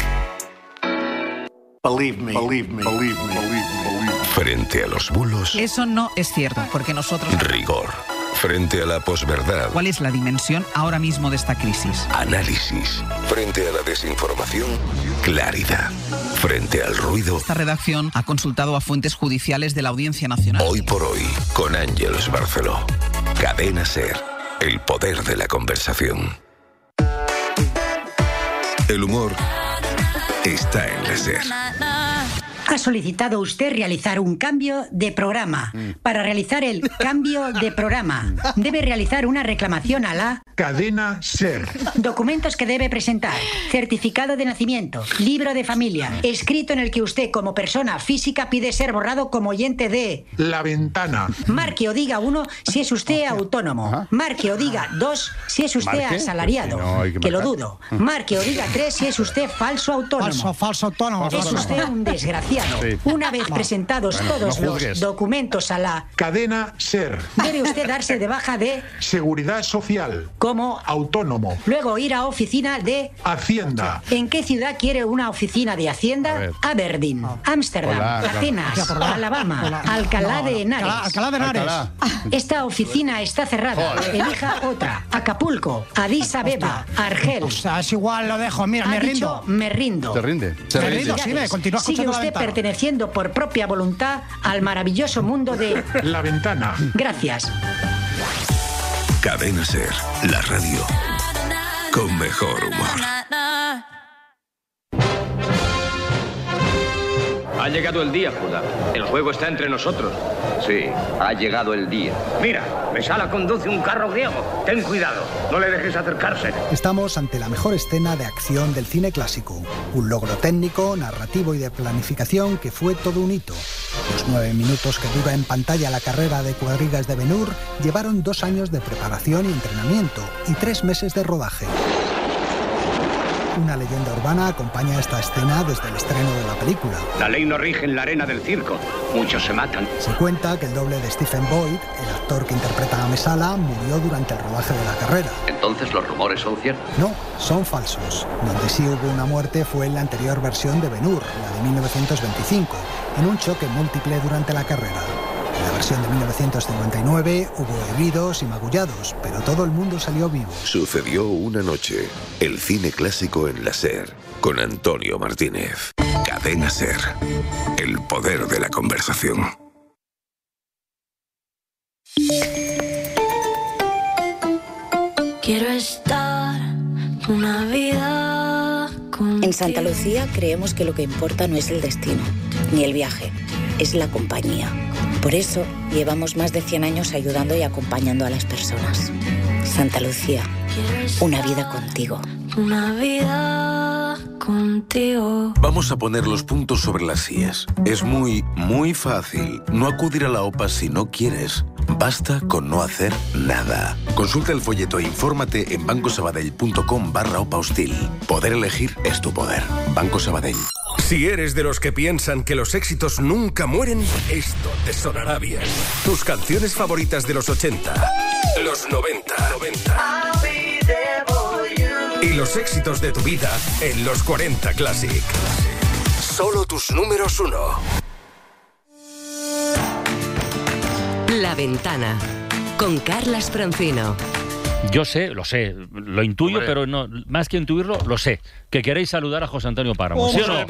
Believe me, believe me, believe me, believe me. Frente a los bulos, Eso no es cierto, porque nosotros... rigor. Frente a la posverdad, ¿Cuál es la dimensión ahora mismo de esta crisis? análisis. Frente a la desinformación, claridad. Frente al ruido, Esta redacción ha consultado a fuentes judiciales de la Audiencia Nacional. hoy por hoy, con Ángeles Barceló. Cadena SER, el poder de la conversación. El humor está en la SER. Ha solicitado usted realizar un cambio de programa. Para realizar el cambio de programa, debe realizar una reclamación a la Cadena SER. Documentos que debe presentar: certificado de nacimiento, libro de familia, escrito en el que usted como persona física pide ser borrado como oyente de... La Ventana. Marque o diga uno si es usted autónomo. Marque o diga dos si es usted ¿Marque? asalariado. Pues si no, hay que que lo marcar. dudo. Marque o diga tres si es usted falso autónomo. Falso, falso autónomo. Es falso usted un desgraciado. Sí. Una vez No. presentados Bueno, todos no los juzgues. documentos a la... Cadena SER. Debe usted darse de baja de... Seguridad Social. como... Autónomo. Luego ir a oficina de... Hacienda. ¿En qué ciudad quiere una oficina de A Hacienda? ver. Aberdeen, Ámsterdam, Hola, claro. Atenas, Ya, por la- Alabama, por la- Alcalá no, de no. Henares. Alcalá- Alcalá de Henares. Alcalá. Esta oficina está cerrada. Joder. Elija otra. Acapulco, Addis Abeba, Argel. O sea, es igual, lo dejo. Mira, Ha me dicho, rindo. me rindo. ¿Se rinde? Se Me rinde. rindo, sí, ve, continúa Sigue escuchando La usted Ventana. perteneciendo por propia voluntad al maravilloso mundo de... La Ventana. Gracias. Cadena SER, la radio con mejor humor. Ha llegado el día, Judá. El juego está entre nosotros. Sí, ha llegado el día. Mira, Mesala conduce un carro griego. Ten cuidado, no le dejes acercarse. Estamos ante la mejor escena de acción del cine clásico. Un logro técnico, narrativo y de planificación que fue todo un hito. Los nueve minutos que dura en pantalla la carrera de cuadrigas de Ben-Hur llevaron dos años de preparación y entrenamiento y tres meses de rodaje. Una leyenda urbana acompaña esta escena desde el estreno de la película. La ley no rige en la arena del circo. Muchos se matan. Se cuenta que el doble de Stephen Boyd, el actor que interpreta a Mesala, murió durante el rodaje de la carrera. Entonces los rumores son ciertos. No, son falsos. Donde sí hubo una muerte fue en la anterior versión de Ben-Hur, la de mil novecientos veinticinco, en un choque múltiple durante la carrera. En la versión de mil novecientos cincuenta y nueve hubo heridos y magullados, pero todo el mundo salió vivo. Sucedió una noche. El cine clásico en la SER, con Antonio Martínez. Cadena SER, el poder de la conversación. Quiero estar una vida contigo. En Santa Lucía creemos que lo que importa no es el destino, ni el viaje, es la compañía. Por eso llevamos más de cien años ayudando y acompañando a las personas. Santa Lucía, una vida contigo. Una vida contigo. Vamos a poner los puntos sobre las sillas. Es muy, muy fácil no acudir a la OPA si no quieres. Basta con no hacer nada. Consulta el folleto e infórmate en bancosabadell.com barra OPA hostil. Poder elegir es tu poder. Banco Sabadell. Si eres de los que piensan que los éxitos nunca mueren, esto te sonará bien. Tus canciones favoritas de los ochenta, los noventa, y los éxitos de tu vida en los cuarenta Classic. Solo tus números uno. La Ventana, con Carlas Francino. Yo sé, lo sé, lo intuyo, Hombre. pero no, más que intuirlo, lo sé. Que queréis saludar a José Antonio Páramo, ¿sí o no?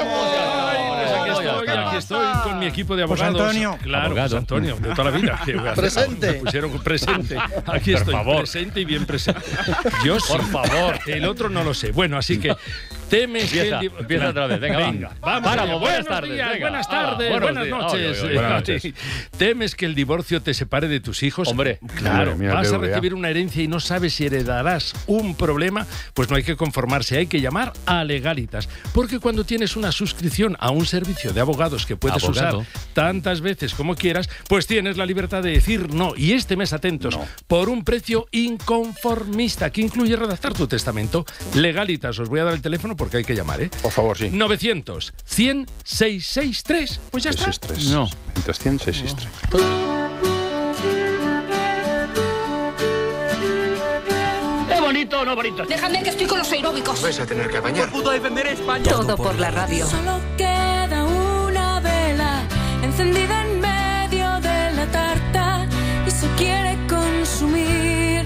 Aquí estoy con mi equipo de José abogados. Antonio. Claro, Abogado. José Antonio, de toda la vida. ¿Qué voy a hacer? Presente. Me pusieron presente. Aquí Por estoy, favor. presente y bien presente. Yo sí. Por favor. El otro no lo sé. Bueno, así que temes Empieza, que... el di- empieza otra vez, venga, venga va. vamos. Páramo, allá. buenas Buenos tardes, días, venga. buenas Ah, tardes, buenos buenas días. noches. Oye, oye, buenas noches. ¿Temes que el divorcio te separe de tus hijos? Hombre, claro. mira, Vas qué a idea. recibir una herencia y no sabes si heredarás un problema, pues no hay que conformarse, hay que llamar a Legalitas. Porque cuando tienes una suscripción a un servicio de abogados que puedes Abogado. usar tantas veces como quieras, pues tienes la libertad de decir no. Y este mes, atentos, No. por un precio inconformista que incluye redactar tu testamento. Legalitas, os voy a dar el teléfono porque hay que llamar, ¿eh? Por favor, sí. novecientos, cien, seiscientos sesenta y tres. Pues ya está. seiscientos sesenta y tres. No. Entre cien, seiscientos sesenta y tres. ¡Qué bonito o no bonito. Déjame que estoy con los aeróbicos. Vais a tener que bañar. Puto defender España. Todo por la radio. Solo queda una vela encendida en medio de la tarta y se quiere consumir.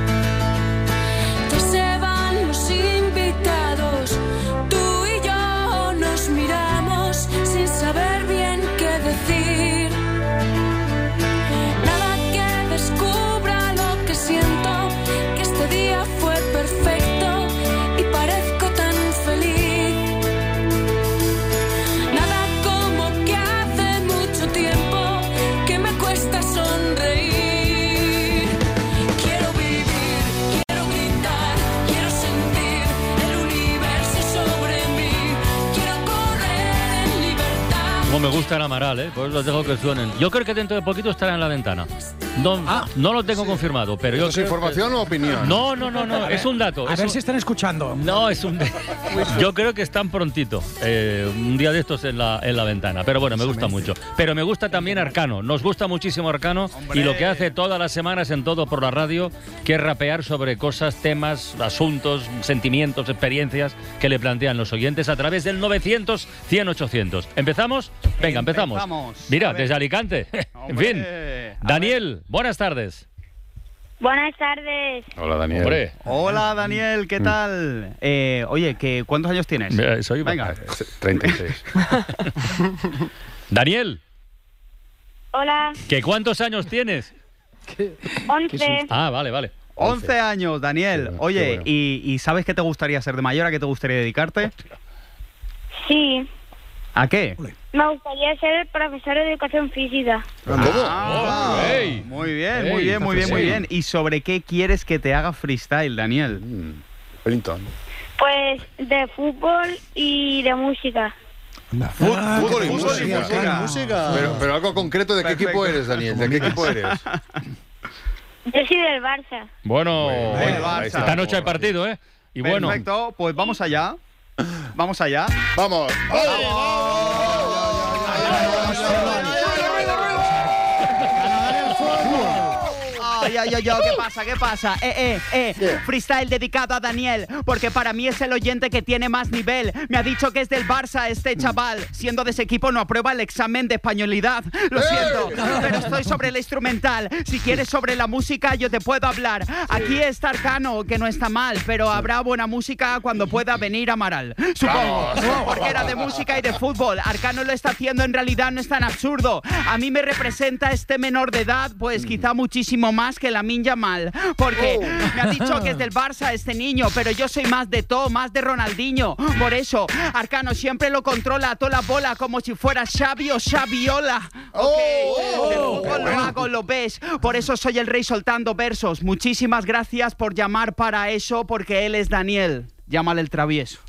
Ya se van los invitados, tú y yo nos miramos sin saber bien qué decir. Nada que descubra lo que siento, que este día fue perfecto y parezco tan feliz. Nada como que hace mucho tiempo que me cuesta sonreír. Quiero vivir, quiero gritar, quiero sentir el universo sobre mí. Quiero correr en libertad. Como me gusta el Amaral, ¿eh? Pues los dejo que suenen. Yo creo que dentro de poquito estará en La Ventana. No, Ah, no lo tengo confirmado, pero yo ¿Es creo información que... o opinión? No, no, no, no, es un dato. A es ver un- si están escuchando. No, es un... Yo creo que están prontito. eh, un día de estos en la, en la ventana. Pero bueno, me gusta mucho. Pero me gusta también Arcano. Nos gusta muchísimo Arcano. Y lo que hace todas las semanas en Todo por la Radio, que es rapear sobre cosas, temas, asuntos, sentimientos, experiencias que le plantean los oyentes a través del novecientos, cien, ochocientos. ¿Empezamos? Venga, empezamos. Empezamos. Mira, A ver. desde Alicante. En Hombre, fin. a Daniel, buenas tardes. Buenas tardes. Hola, Daniel. Hombre. Hola, Daniel, ¿qué tal? Eh, oye, ¿qué, ¿cuántos años tienes? Eh, Soy Venga. treinta y seis. Daniel, Hola. ¿que cuántos años tienes? once. Ah, vale, vale. once años, Daniel. Oye, bueno. ¿y, y sabes qué te gustaría ser de mayor? ¿A qué te gustaría dedicarte? Sí. ¿A qué? Me gustaría ser profesor de educación física. Ah, ey. Muy bien, Ey, muy bien, muy bien, muy sí. bien. ¿Y sobre qué quieres que te haga freestyle, Daniel? Mm, Clinton. Pues de fútbol y de música. Fútbol y fútbol y música. música. música. Pero, pero algo concreto, ¿de qué Perfecto. equipo eres, Daniel? ¿De qué equipo eres? Yo soy del Barça. Bueno, Bueno, bueno, el Barça. esta noche hay partido, ¿eh? Y bueno, Perfecto, pues vamos allá. Vamos allá. ¡Vamos! Ay, ay, ay, ay, ¿qué pasa? ¿Qué pasa? Eh, eh, eh. Freestyle dedicado a Daniel, porque para mí es el oyente que tiene más nivel. Me ha dicho que es del Barça este chaval. Siendo de ese equipo no aprueba el examen de españolidad. Lo siento, pero estoy sobre el instrumental. Si quieres sobre la música yo te puedo hablar. Aquí está Arcano, que no está mal, pero habrá buena música cuando pueda venir Amaral. Supongo, porque era de música y de fútbol. Arcano lo está haciendo, en realidad no es tan absurdo. A mí me representa este menor de edad, pues quizá muchísimo más que Lamine Yamal, porque me ha dicho que es del Barça este niño, pero yo soy más de todo, más de Ronaldinho. Por eso, Arcano siempre lo controla toda la bola como si fuera Xavi o Xaviola. Ok, de fútbol lo hago, lo ves. Por eso soy el rey soltando versos. Muchísimas gracias por llamar para eso, porque él es Daniel. Llámale el travieso.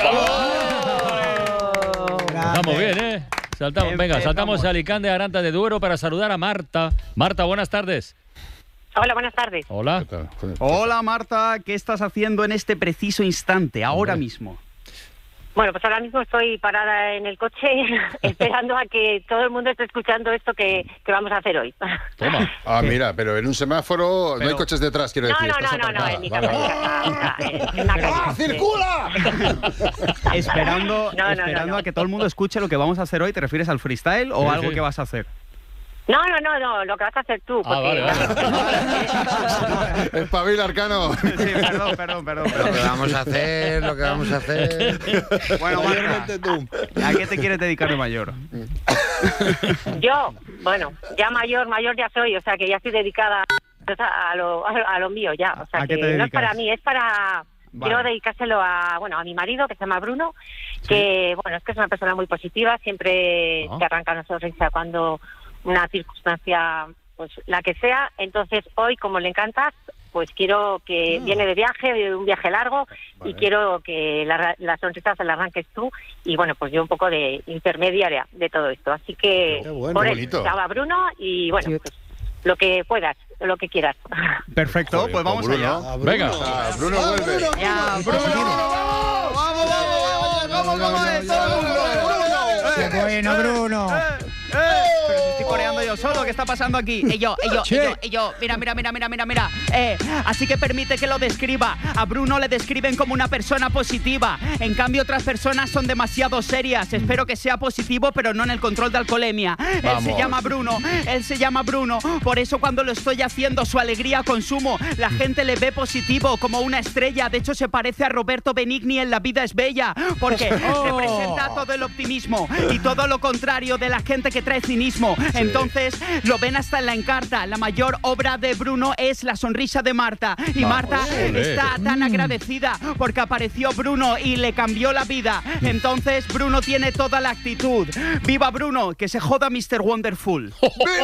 estamos bien, ¿eh? Saltamos, venga, Empezamos. saltamos a Alicante, Aranta de Duero para saludar a Marta. Marta, buenas tardes. Hola, buenas tardes. Hola. Hola Marta, ¿qué estás haciendo en este preciso instante, ahora mismo? Bueno, pues ahora mismo estoy parada en el coche esperando a que todo el mundo esté escuchando esto que, que vamos a hacer hoy. Toma. Ah, mira, pero en un semáforo no hay coches detrás, quiero No, decir. no, estás no, no, no, aparcada. en mi Vale, casa, vale. en mi casa, en la calle. ¡Ah, circula! Esperando, No, no, no, esperando no. a que todo el mundo escuche lo que vamos a hacer hoy. ¿Te refieres al freestyle o Sí, algo sí. que vas a hacer? No, no, no, no, lo que vas a hacer tú. Ah, Porque, vale, vale. Espabila, Arcano. Sí, perdón, perdón, perdón. Lo que vamos a hacer, lo que vamos a hacer. Bueno, Marta, ¿a qué te quieres dedicar de mayor? Yo, bueno, ya mayor, mayor ya soy, o sea que ya estoy dedicada a lo, a lo mío ya. O sea ¿A qué que te no es dedicas? para mí, es para... Vale. Quiero dedicárselo a, bueno, a mi marido, que se llama Bruno, que, bueno, es que es una persona muy positiva, siempre Ah. te arranca una sonrisa cuando una circunstancia, pues la que sea. Entonces, hoy, como le encantas, pues quiero que Ah. viene de viaje, de un viaje largo, y quiero que la, la sonrisa se la arranques tú, y bueno, pues yo un poco de intermediaria de todo esto. Así que, Qué bueno, por qué eso, bonito. se llama Bruno, y bueno, pues lo que puedas, lo que quieras. Perfecto, Joder, pues vamos con Bruno. allá. Ah, Venga. Ah, Bruno vuelve. Ya, Bruno. ¡Vamos, vamos, vamos! ¡Vamos, vamos, todo el mundo! ¡Qué bueno, Bruno! ¡Eh! Pero si estoy coreando yo yo, solo, ¿qué está pasando aquí? Y yo, y yo, y yo, y yo, mira, mira, mira, mira, mira, mira. Eh, así que permite que lo describa. A Bruno le describen como una persona positiva. En cambio, otras personas son demasiado serias. Espero que sea positivo, pero no en el control de alcoholemia. Vamos. Él se llama Bruno, él se llama Bruno. Por eso cuando lo estoy haciendo, su alegría consumo. La gente le ve positivo, como una estrella. De hecho, se parece a Roberto Benigni en La vida es bella. Porque Oh. representa todo el optimismo y todo lo contrario de la gente que trae cinismo. Entonces, lo ven hasta en la encarta. La mayor obra de Bruno es La sonrisa de Marta. Y Vamos. Marta Olé. está tan agradecida porque apareció Bruno y le cambió la vida. Entonces, Bruno tiene toda la actitud. ¡Viva Bruno! Que se joda mister Wonderful.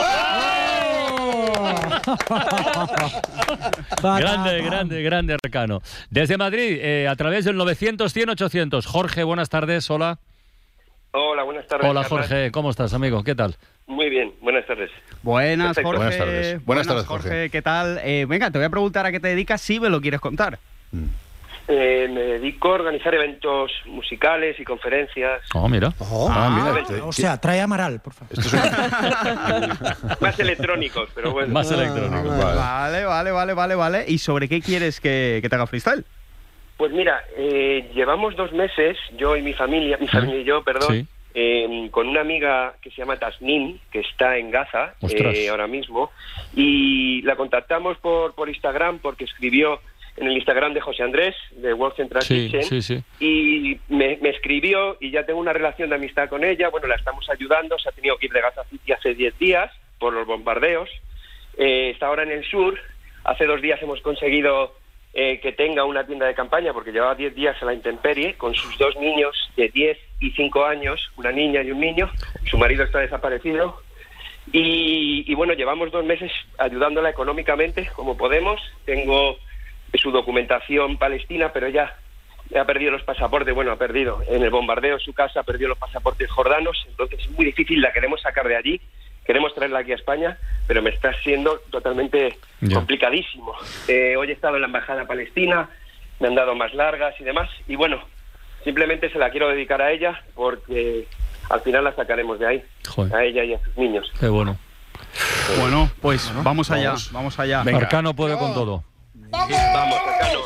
Grande, grande, grande Arcano. Desde Madrid, eh, a través del novecientos, cien, ochocientos. Jorge, buenas tardes, hola. Hola, buenas tardes. Hola Carlas. Jorge, ¿cómo estás, amigo? ¿Qué tal? Muy bien, buenas tardes. Buenas, Perfecto. Jorge. Buenas tardes. Buenas tardes, Jorge. ¿Qué tal? Eh, venga, te voy a preguntar a qué te dedicas si me lo quieres contar. Eh, me dedico a organizar eventos musicales y conferencias. Oh, mira. Ah, mira, te- O sea, trae a Amaral, por favor. Más electrónicos, pero bueno. Más electrónicos. Vale, vale, vale, vale, vale. ¿Y sobre qué quieres que, que te haga freestyle? Pues mira, eh, llevamos dos meses, yo y mi familia, mi familia y yo, perdón, Sí. eh, con una amiga que se llama Tasnim, que está en Gaza Ostras. eh, ahora mismo, y la contactamos por, por Instagram porque escribió en el Instagram de José Andrés, de World Central Sí, Kitchen, sí, sí. y me, me escribió y ya tengo una relación de amistad con ella. Bueno, la estamos ayudando, se ha tenido que ir de Gaza City hace diez días por los bombardeos. Eh, está ahora en el sur. Hace dos días hemos conseguido eh, que tenga una tienda de campaña porque llevaba diez días a la intemperie con sus dos niños de diez y cinco años, una niña y un niño. Su marido está desaparecido. Y, y bueno, llevamos dos meses ayudándola económicamente como podemos. Tengo su documentación palestina, pero ya ha perdido los pasaportes. Bueno, ha perdido en el bombardeo de su casa, perdió los pasaportes jordanos, entonces es muy difícil, la queremos sacar de allí, queremos traerla aquí a España, pero me está siendo totalmente Ya. complicadísimo. Eh, hoy he estado en la embajada palestina, me han dado más largas y demás, y bueno, simplemente se la quiero dedicar a ella porque al final la sacaremos de ahí, Joder. a ella y a sus niños. Qué bueno. Bueno, pues vamos allá, Vamos. vamos allá. Arcano puede con todo. Vamos, Arcano.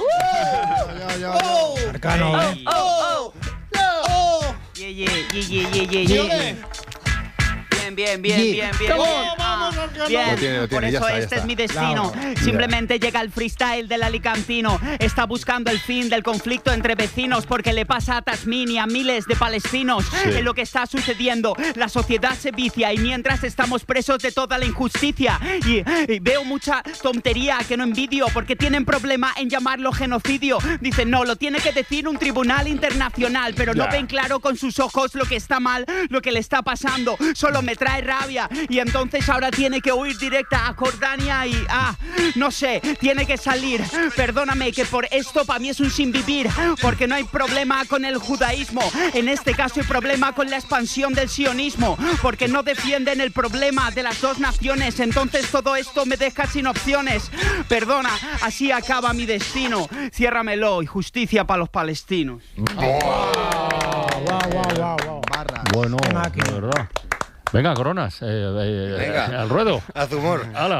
Arcano, ¿eh? Oh, oh, oh. Yeah, yeah, yeah, yeah, yeah, yeah, yeah. Bien, bien, bien, Yeah. bien, bien. Come bien. on, vamos, Arcano. Bien. Lo tiene, lo Por tiene, ya eso está, ya este está. es mi destino. Claro. Simplemente llega el freestyle del alicantino. Está buscando el fin del conflicto entre vecinos porque le pasa a Tasmin y a miles de palestinos. En lo que está sucediendo, la sociedad se vicia y mientras estamos presos de toda la injusticia. Y, y veo mucha tontería que no envidio porque tienen problema en llamarlo genocidio. Dicen, no, lo tiene que decir un tribunal internacional, pero no Ya. ven claro con sus ojos lo que está mal, lo que le está pasando. Solo me trae rabia y entonces ahora tiene que huir directa a Jordania y, ah, no sé, tiene que salir. Perdóname que por esto para mí es un sin vivir, porque no hay problema con el judaísmo. En este caso hay problema con la expansión del sionismo, porque no defienden el problema de las dos naciones. Entonces todo esto me deja sin opciones. Perdona, así acaba mi destino. Ciérramelo y justicia para los palestinos. Guau, guau, guau, guau. Bueno, Qué máquina. de verdad. Venga, Coronas, eh, eh, Venga. eh, al ruedo. Haz humor. ¡Hala!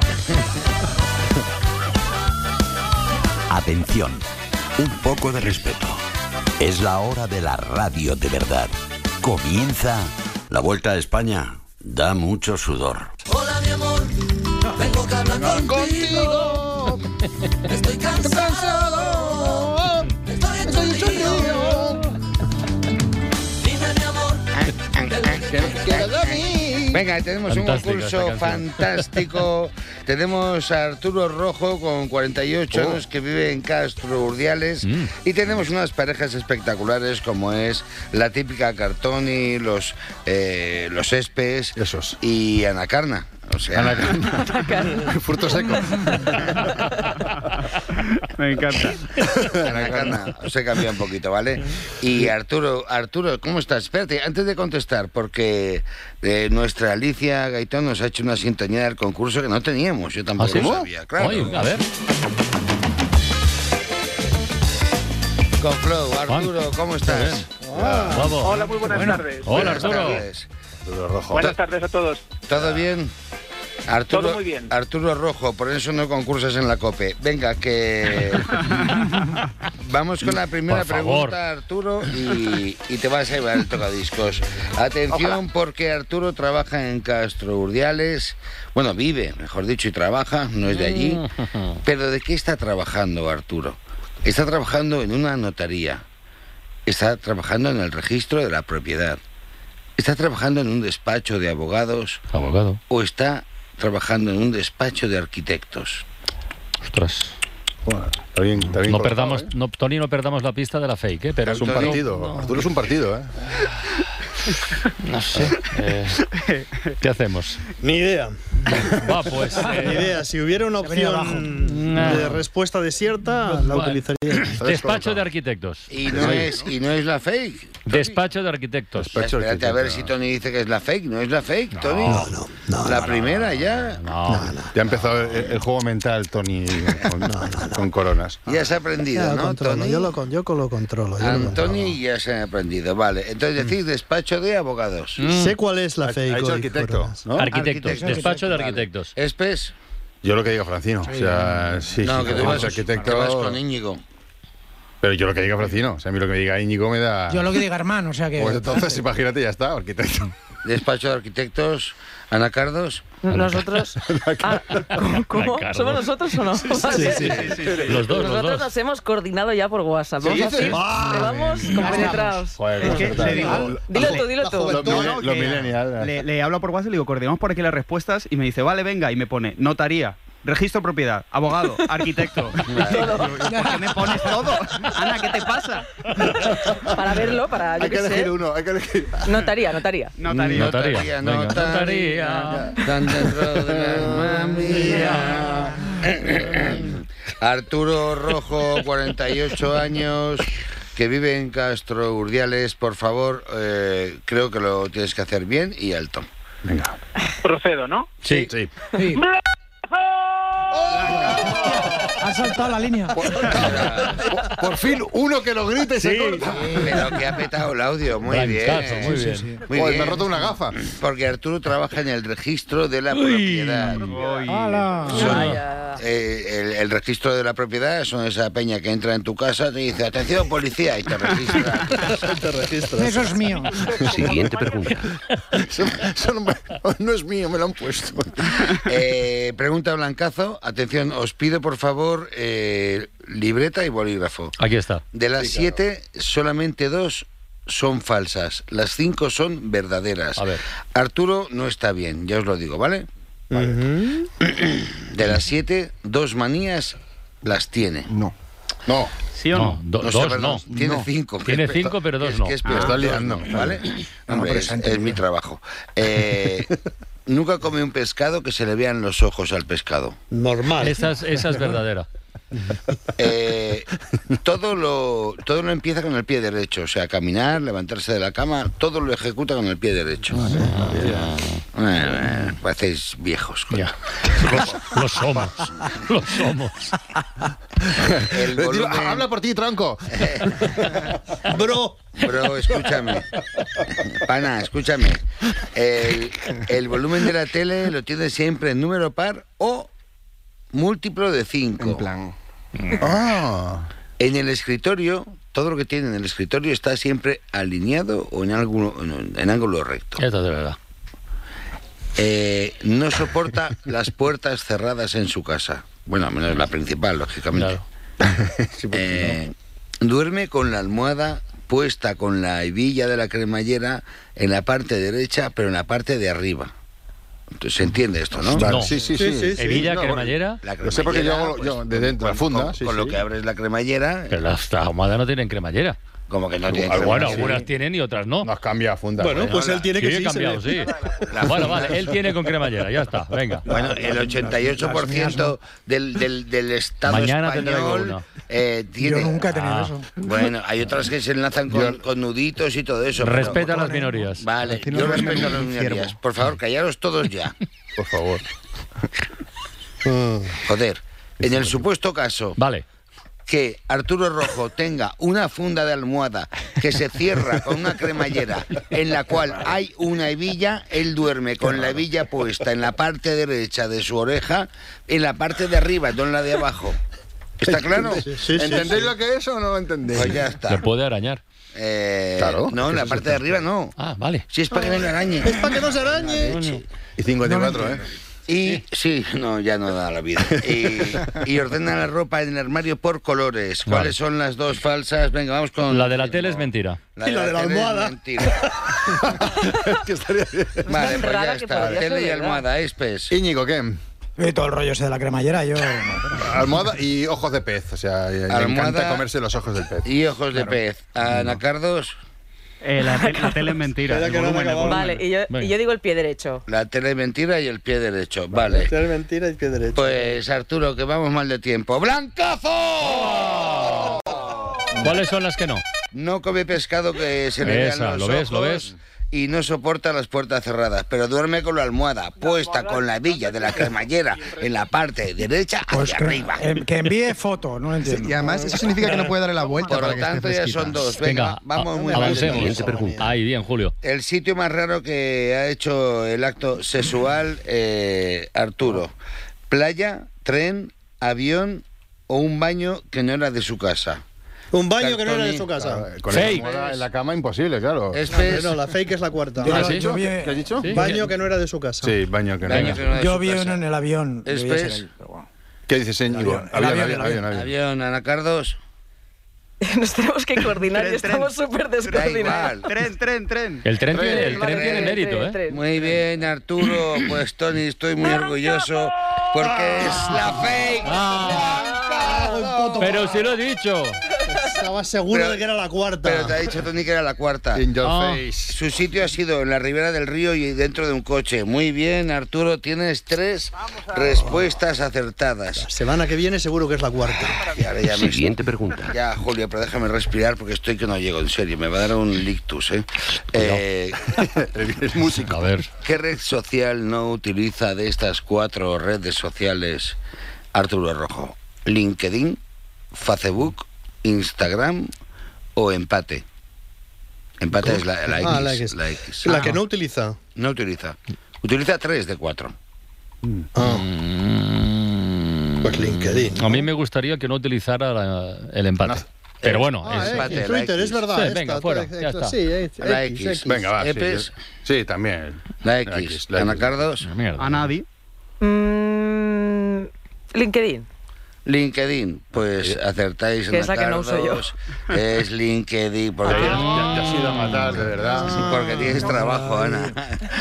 Atención, un poco de respeto. Es la hora de la radio de verdad. Comienza la Vuelta a España. Da mucho sudor. Hola mi amor, vengo que hablar contigo. Estoy cansado, estoy hecho un lío. Dime mi amor, ¿qué quieres de mí? Venga, tenemos Fantástica un esta concurso canción. fantástico. Tenemos a Arturo Rojo con cuarenta y ocho Oh. años que vive en Castro Urdiales. Mm. Y tenemos unas parejas espectaculares como es la típica Cartoni, los, eh, los Espes Esos. y Anacarna. O sea, Fruto seco. Me encanta. Anacarna, os he cambiado un poquito, ¿vale? Y Arturo, Arturo, ¿cómo estás? Espérate, antes de contestar, porque eh, nuestra Alicia Gaitón nos ha hecho una sintonía del concurso que no teníamos, yo tampoco ¿Ah, sí? lo sabía, claro. Oye, a ver. Con Flow, Arturo, ¿cómo estás? Vamos. Hola, muy buenas Bueno. tardes. Hola, Buenas Arturo. tardes. Arturo Rojo. Buenas tardes a todos. ¿Todo bien? Arturo, Todo muy bien. Arturo Rojo, por eso no concursas en la COPE. Venga, que... Vamos con la primera Por favor. pregunta, Arturo, y, y te vas a llevar el tocadiscos. Atención, Ojalá. porque Arturo trabaja en Castro Urdiales. Bueno, vive, mejor dicho, y trabaja, no es de allí. Pero ¿de qué está trabajando Arturo? Está trabajando en una notaría. Está trabajando en el registro de la propiedad. Está trabajando en un despacho de abogados. Abogado. O está trabajando en un despacho de arquitectos. Ostras. Bueno, está bien, está bien No colocado, perdamos, ¿eh? no, Tony, no perdamos la pista de la fake, ¿eh? Pero Es un no- partido. no- Arturo es un partido, ¿eh? No sé. eh, ¿Qué hacemos? Ni idea. Va, pues. eh, Ni idea. Si hubiera una venía opción abajo. de respuesta desierta, la Vale. utilizaría. Despacho de arquitectos. Y no, es, y no es la fake. Despacho de arquitectos. Despacho de Espérate a ver si arquitectos. Tony dice que es la fake. ¿No es la fake, Tony? No, no, no. La primera ya. No. Ya ha empezado el, el juego mental, Tony, con, con coronas. Ya se ha aprendido, Ya lo ¿no, controlo, Tony? yo lo, con- yo lo controlo. yo lo Antoni ya se ha aprendido. Vale, entonces decís despacho de abogados. controlo. Sé cuál es la Ha- fake. ha hecho hoy, arquitecto, Coronas. ¿no? Arquitectos. Arquitectos. Despacho de Vale. arquitectos. ¿Espes? Yo lo que diga Francino. O sea, sí, No, sí, que tú sí, vas, es arquitecto. que vas con Íñigo. Pero yo lo que diga Francino. O sea, a mí lo que me diga Íñigo me da... Yo lo que diga hermano, o sea que... Pues entonces, imagínate, ya está, arquitecto. Despacho de arquitectos, Anacardos. Nosotros. Ah, ¿Cómo? ¿Cómo? Carlos. ¿Somos nosotros o no? Sí, sí, sí. Los dos, los Nosotros dos. nos hemos coordinado ya por WhatsApp. Vamos ¿Sí así. dices? Vamos compenetrados. Joder, Es que brutal. le digo- Dilo tú, dilo tú. Los, No, mile- no, los que millennials. Le, le hablo por WhatsApp y le digo, coordinamos por aquí las respuestas y me dice, vale, venga, y me pone notaría, registro propiedad, abogado, arquitecto. Todo. ¿Por qué me pones todo? Ana, ¿qué te pasa? Para verlo, para yo Hay que qué elegir sé. uno, hay que elegir. Notaría, notaría. Notaría. Notaría. Notaría, Venga. notaría. Tan dentro de la alma mía. Arturo Rojo, cuarenta y ocho años, que vive en Castro Urdiales. Por favor, eh, creo que lo tienes que hacer bien y alto. Venga. Procedo, ¿no? Sí. Sí. Sí. Ha saltado la línea. Por, por fin, uno que lo grite y se corta. Pero que ha petado el audio, muy Blancazo, bien. muy Sí, bien. sí, sí. Muy Joder, me bien. ha roto una gafa. Porque Arturo trabaja en el registro de la propiedad. ¡Hala! Son, Vaya. eh, el, el registro de la propiedad son esa peña que entra en tu casa, te dice, atención policía, y te registra. Te registras. Eso es mío. Siguiente pregunta. Eso- eso no, me- no es mío, me lo han puesto. Eh, pregunta Blancazo, atención, os pido por favor eh, libreta y bolígrafo. Aquí está. De las siete, solamente dos son falsas, las cinco son verdaderas. A ver. Arturo no está bien, ya os lo digo, ¿vale? Ujú. De las siete, dos manías las tiene. No. No. ¿Sí o No, no? do- No sé, dos perdón, no. Tiene No. cinco. que Tiene es pe- cinco, pero dos es no. que es peor, Ah, está dos liando. no, ¿vale? Hombre, pero es, está es mi trabajo. Eh, nunca come un pescado que se le vean los ojos al pescado. Normal. Esa es, esa es verdadera. Eh, todo lo todo lo empieza con el pie derecho, o sea, caminar, levantarse de la cama, todo lo ejecuta con el pie derecho. Eh, parecéis viejos. coño. Los, los somos. Los somos. El Tío, volumen- habla por ti, tronco. Bro. Bro, escúchame. Pana, escúchame. El, el volumen de la tele lo tiene siempre en número par o múltiplo de cinco. En plan. Ah. En el escritorio, todo lo que tiene en el escritorio está siempre alineado o en ángulo, en, en ángulo recto. Esto es de verdad. Eh, no soporta las puertas cerradas en su casa. Bueno, al menos la principal, lógicamente. Eh, duerme con la almohada puesta con la hebilla de la cremallera en la parte derecha, pero en la parte de arriba. Entonces se entiende esto, ¿no? Vale, sí, sí, sí. Sí, sí. Hebilla, No, cremallera. La Lo sé porque yo hago cremallera, yo pues, de dentro, la con- funda. Con, sí, con sí. lo que abres la cremallera. Pero las almohadas no tienen cremallera. Como que no tiene Bueno, cremallera. algunas tienen y otras no. Nos cambia funda. Bueno, pues él tiene Sí, que he sí, cambiado, se sí. ve. La Bueno, funda. vale, él tiene con cremallera, ya está, venga. Bueno, el ochenta y ocho por ciento del, del, del Estado Mañana te traigo español una. eh, tiene... Yo nunca he tenido Ah. eso. Bueno, hay otras que se enlazan con, Yo- con nuditos y todo eso. pero- Respeta a las minorías. Vale, Vecinos yo duermen respeto a en las un minorías. ciervo. Por favor, callaros todos ya. Por favor. Joder. En el supuesto caso Vale. que Arturo Rojo tenga una funda de almohada que se cierra con una cremallera en la cual hay una hebilla, él duerme con la hebilla puesta en la parte derecha de su oreja, en la parte de arriba, no en la de abajo. ¿Está claro? Sí, sí, ¿entendéis sí. lo que es o no lo entendéis? Pues ya está. ¿Le puede arañar? Eh, claro. No, en la parte de arriba no. Ah, vale. Si es para que no le arañe. Es para que no se arañe. Vale, y cincuenta y cuatro, ¿eh? Y sí, no, ya no da la vida. Y, y ordena la ropa en el armario por colores. ¿Cuáles vale. son las dos falsas? Venga, vamos con... La de la tele es mentira. La y la de la, de la almohada. Es mentira. que estaría bien. Vale, pues ya está. Tele y almohada, Espes. Íñigo, ¿qué? Y todo el rollo ese de la cremallera, yo... Almohada y ojos de pez. O sea, almohada le encanta comerse los ojos del pez. Y ojos de claro. pez. Anacardos... Eh, la, te la tele es mentira. El volumen, el volumen. Vale, y yo, y yo digo el pie derecho. La tele es mentira y el pie derecho. Vale. La tele es mentira y el pie derecho. Pues Arturo, que vamos mal de tiempo. ¡Blancazo! Oh. ¿Cuáles son las que no? No come pescado que se le vean los ¿lo ojos. ves? ¿Lo ves? Y no soporta las puertas cerradas, pero duerme con la almohada puesta con la hebilla de la cremallera en la parte derecha hacia pues que, arriba. Eh, que envíe foto, no lo entiendo. Sí, y además eso significa que no puede darle la vuelta. Por para lo que tanto, esté ya son dos. Venga, Venga vamos muy avancemos. Ahí, bien, Julio. El sitio más raro que ha hecho el acto sexual, eh, Arturo. ¿Playa, tren, avión o un baño que no era de su casa? Un baño que no era de su casa. Claro, con fake. La en la cama imposible, claro. Este no, no, la fake es la cuarta. ¿Ah, sí? ¿Qué, ¿Qué has dicho? ¿Sí? Baño que no era de su casa. Sí, baño que no baño era. que no era de Yo su vi casa. uno en el avión. Espes. ¿Qué dices, Íñigo? Avión, avión, avión, avión, avión, avión. Avión, Anacardos. Nos tenemos que coordinar Tren, y estamos tren. súper Da descoordinados. igual. Tren, tren, tren. El tren, tiene, el Vale, tren tiene tren, mérito, tren, ¿eh? tren. Muy bien, Arturo. Pues Tony, estoy muy orgulloso porque es la fake. Ah, pero si lo he dicho. Estaba seguro Pero- de que era la cuarta. Pero te ha dicho Tony que era la cuarta. In your Ah. face. Su sitio ha sido en la ribera del río y dentro de un coche. Muy bien, Arturo, tienes tres respuestas acertadas. La semana que viene seguro que es la cuarta. Y ahora ya me- Siguiente pregunta. Ya, Julio, pero déjame respirar porque estoy que no llego, en serio. Me va a dar un lictus, ¿eh? eh Es músico. A ver. ¿Qué red social no utiliza de estas cuatro redes sociales Arturo Rojo? ¿LinkedIn, Facebook, Instagram o Empate? Empate es la, la X. Ah, la X. La X. La que no utiliza. No utiliza. Utiliza tres de cuatro. Ah. Pues LinkedIn. A mí me gustaría que no utilizara la- el empate. Pero bueno, Ah, es, eh, empate, en la Twitter, X. es verdad. Sí, esta, venga, fuera, esta, ya está. Sí, X, La X, X. Venga, va. Sí, Epes. yo- sí, también. La X. La X, la X. Anacardos. mierda. A nadie. Mm, LinkedIn. LinkedIn, pues acertáis, Que es la que no uso yo. Anacardos. Es LinkedIn, porque, Te, te has ido a matar, de verdad. sí, porque tienes trabajo, Ana.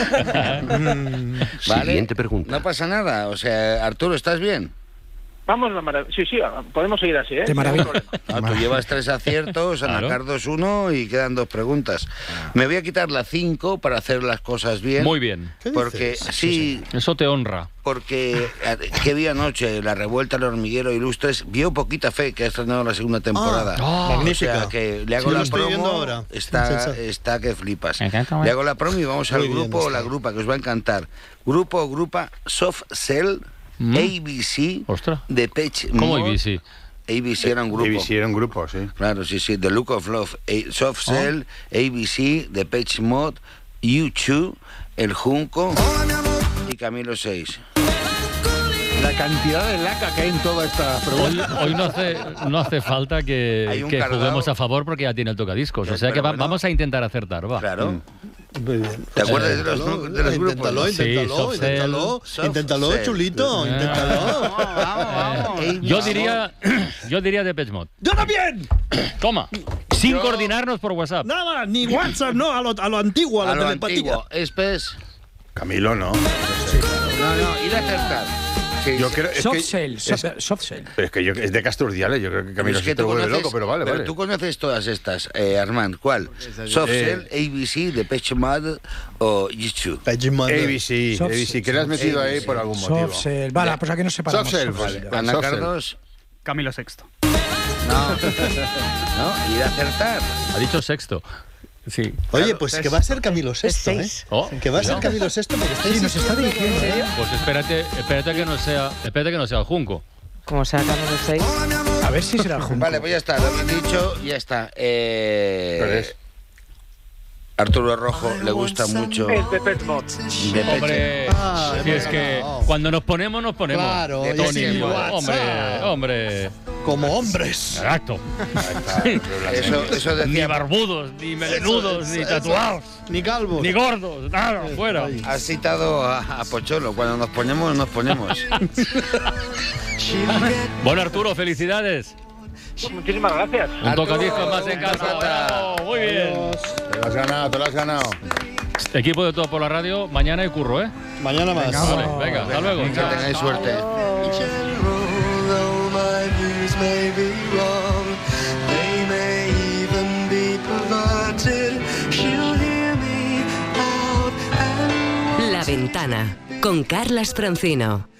¿Vale? Siguiente pregunta. No pasa nada, o sea, Arturo, ¿estás bien? Vamos, la marav- sí, sí, podemos seguir así, ¿eh? Qué maravilla. No hay problema. No, tú llevas tres aciertos, Claro. Anacardos uno y quedan dos preguntas. Me voy a quitar la cinco para hacer las cosas bien. Muy bien. ¿Qué Porque dices? sí, Eso te honra. porque eh, que vi anoche la revuelta del hormiguero Ilustres, vio Poquita Fe, que ha estrenado la segunda temporada. Ah, magnífica. O sea, que le hago Sí, lo la estoy viendo promo, ahora. está, Sensacional. está que flipas. Me encanta, Le hago la promo y vamos Muy al bien, grupo o está. la grupa, que os va a encantar. Grupo o grupa Soft Cell, Mm. A B C, Ostras. de Pitch ¿Cómo Mode. A B C? A B C era un grupo. A B C era un grupo, sí. Claro, sí, sí. The Look of Love, A- Soft Cell, A B C, The Pitch Mod, U dos, El Junco y Camilo seis. La cantidad de laca que hay en toda esta Hoy, pregunta. hoy no, hace, no hace falta Hay que, un que cargado. juguemos a favor porque ya tiene el tocadiscos. O Ya, sea que pero va- bueno. vamos a intentar acertar, va. Claro. Mm. Muy bien. ¿Te acuerdas Eh, de los, inténtalo, de los grupos? Inténtalo, no? Sí, inténtalo, soft cell. inténtalo, Soft inténtalo, cell. chulito, Eh. inténtalo. Eh, yo diría, yo diría de Pechmod. ¡Yo también! Toma. Sin Yo- coordinarnos por WhatsApp. Nada, ni WhatsApp, no, a lo, a lo antiguo, a la A lo telepatía. antiguo. Espes. Camilo, no. No, no, ir a acertar. Sí, Yo sí. creo es Soft que, cell, es, soft, soft cell. pero es que yo, es de Casturdiales, yo creo que Camilo Es que se te tú vuelve conoces, loco, pero vale, pero vale. tú conoces todas estas, eh, Armand. ¿Cuál? Soft Eh. Cell, A B C, Depeche Mode o YouTube. A B C, Soft A B C, que le has metido A B C. ahí por algún motivo. Soft cell. Vale, pues aquí nos separamos. Soft cell, Soft pues. cell. Ana Soft cell. Carlos. Camilo Sexto. No. No, ir a acertar. Ha dicho sexto. Sí. Oye, pues que va a ser Camilo Sexto, ¿eh? seis. Oh, Que va a ser cuidado. Camilo Sexto porque está Sí, nos está insistiendo. dirigiendo, ¿eh? Pues espérate, espérate que no sea, espérate que no sea el Junco. Como sea Camilo seis. A A ver si será el junco. Vale, pues ya está, lo que he dicho, ya está. Eh... Arturo Rojo le gusta mucho. Es de Pet Mod. De Hombre, Ah, si es que cuando nos ponemos, nos ponemos. Claro, De y Tony, es igual. hombre, hombre. Como hombres. Exacto. Eso, eso Ni decía. barbudos, ni melenudos, Eso, ni eso. tatuados, Ni calvos. ni gordos, nada, fuera. Has citado a, a Pocholo. Cuando nos ponemos, nos ponemos. Bueno, Arturo, felicidades. Muchísimas gracias. Un tocadiscos más en casa. Bravo, muy bien. Te lo has ganado, te lo has ganado. Equipo de Todo por la Radio, mañana hay curro, ¿eh? Mañana más. Vale, venga, hasta luego. Que Chao. tengáis suerte. La Ventana con Carlas Francino.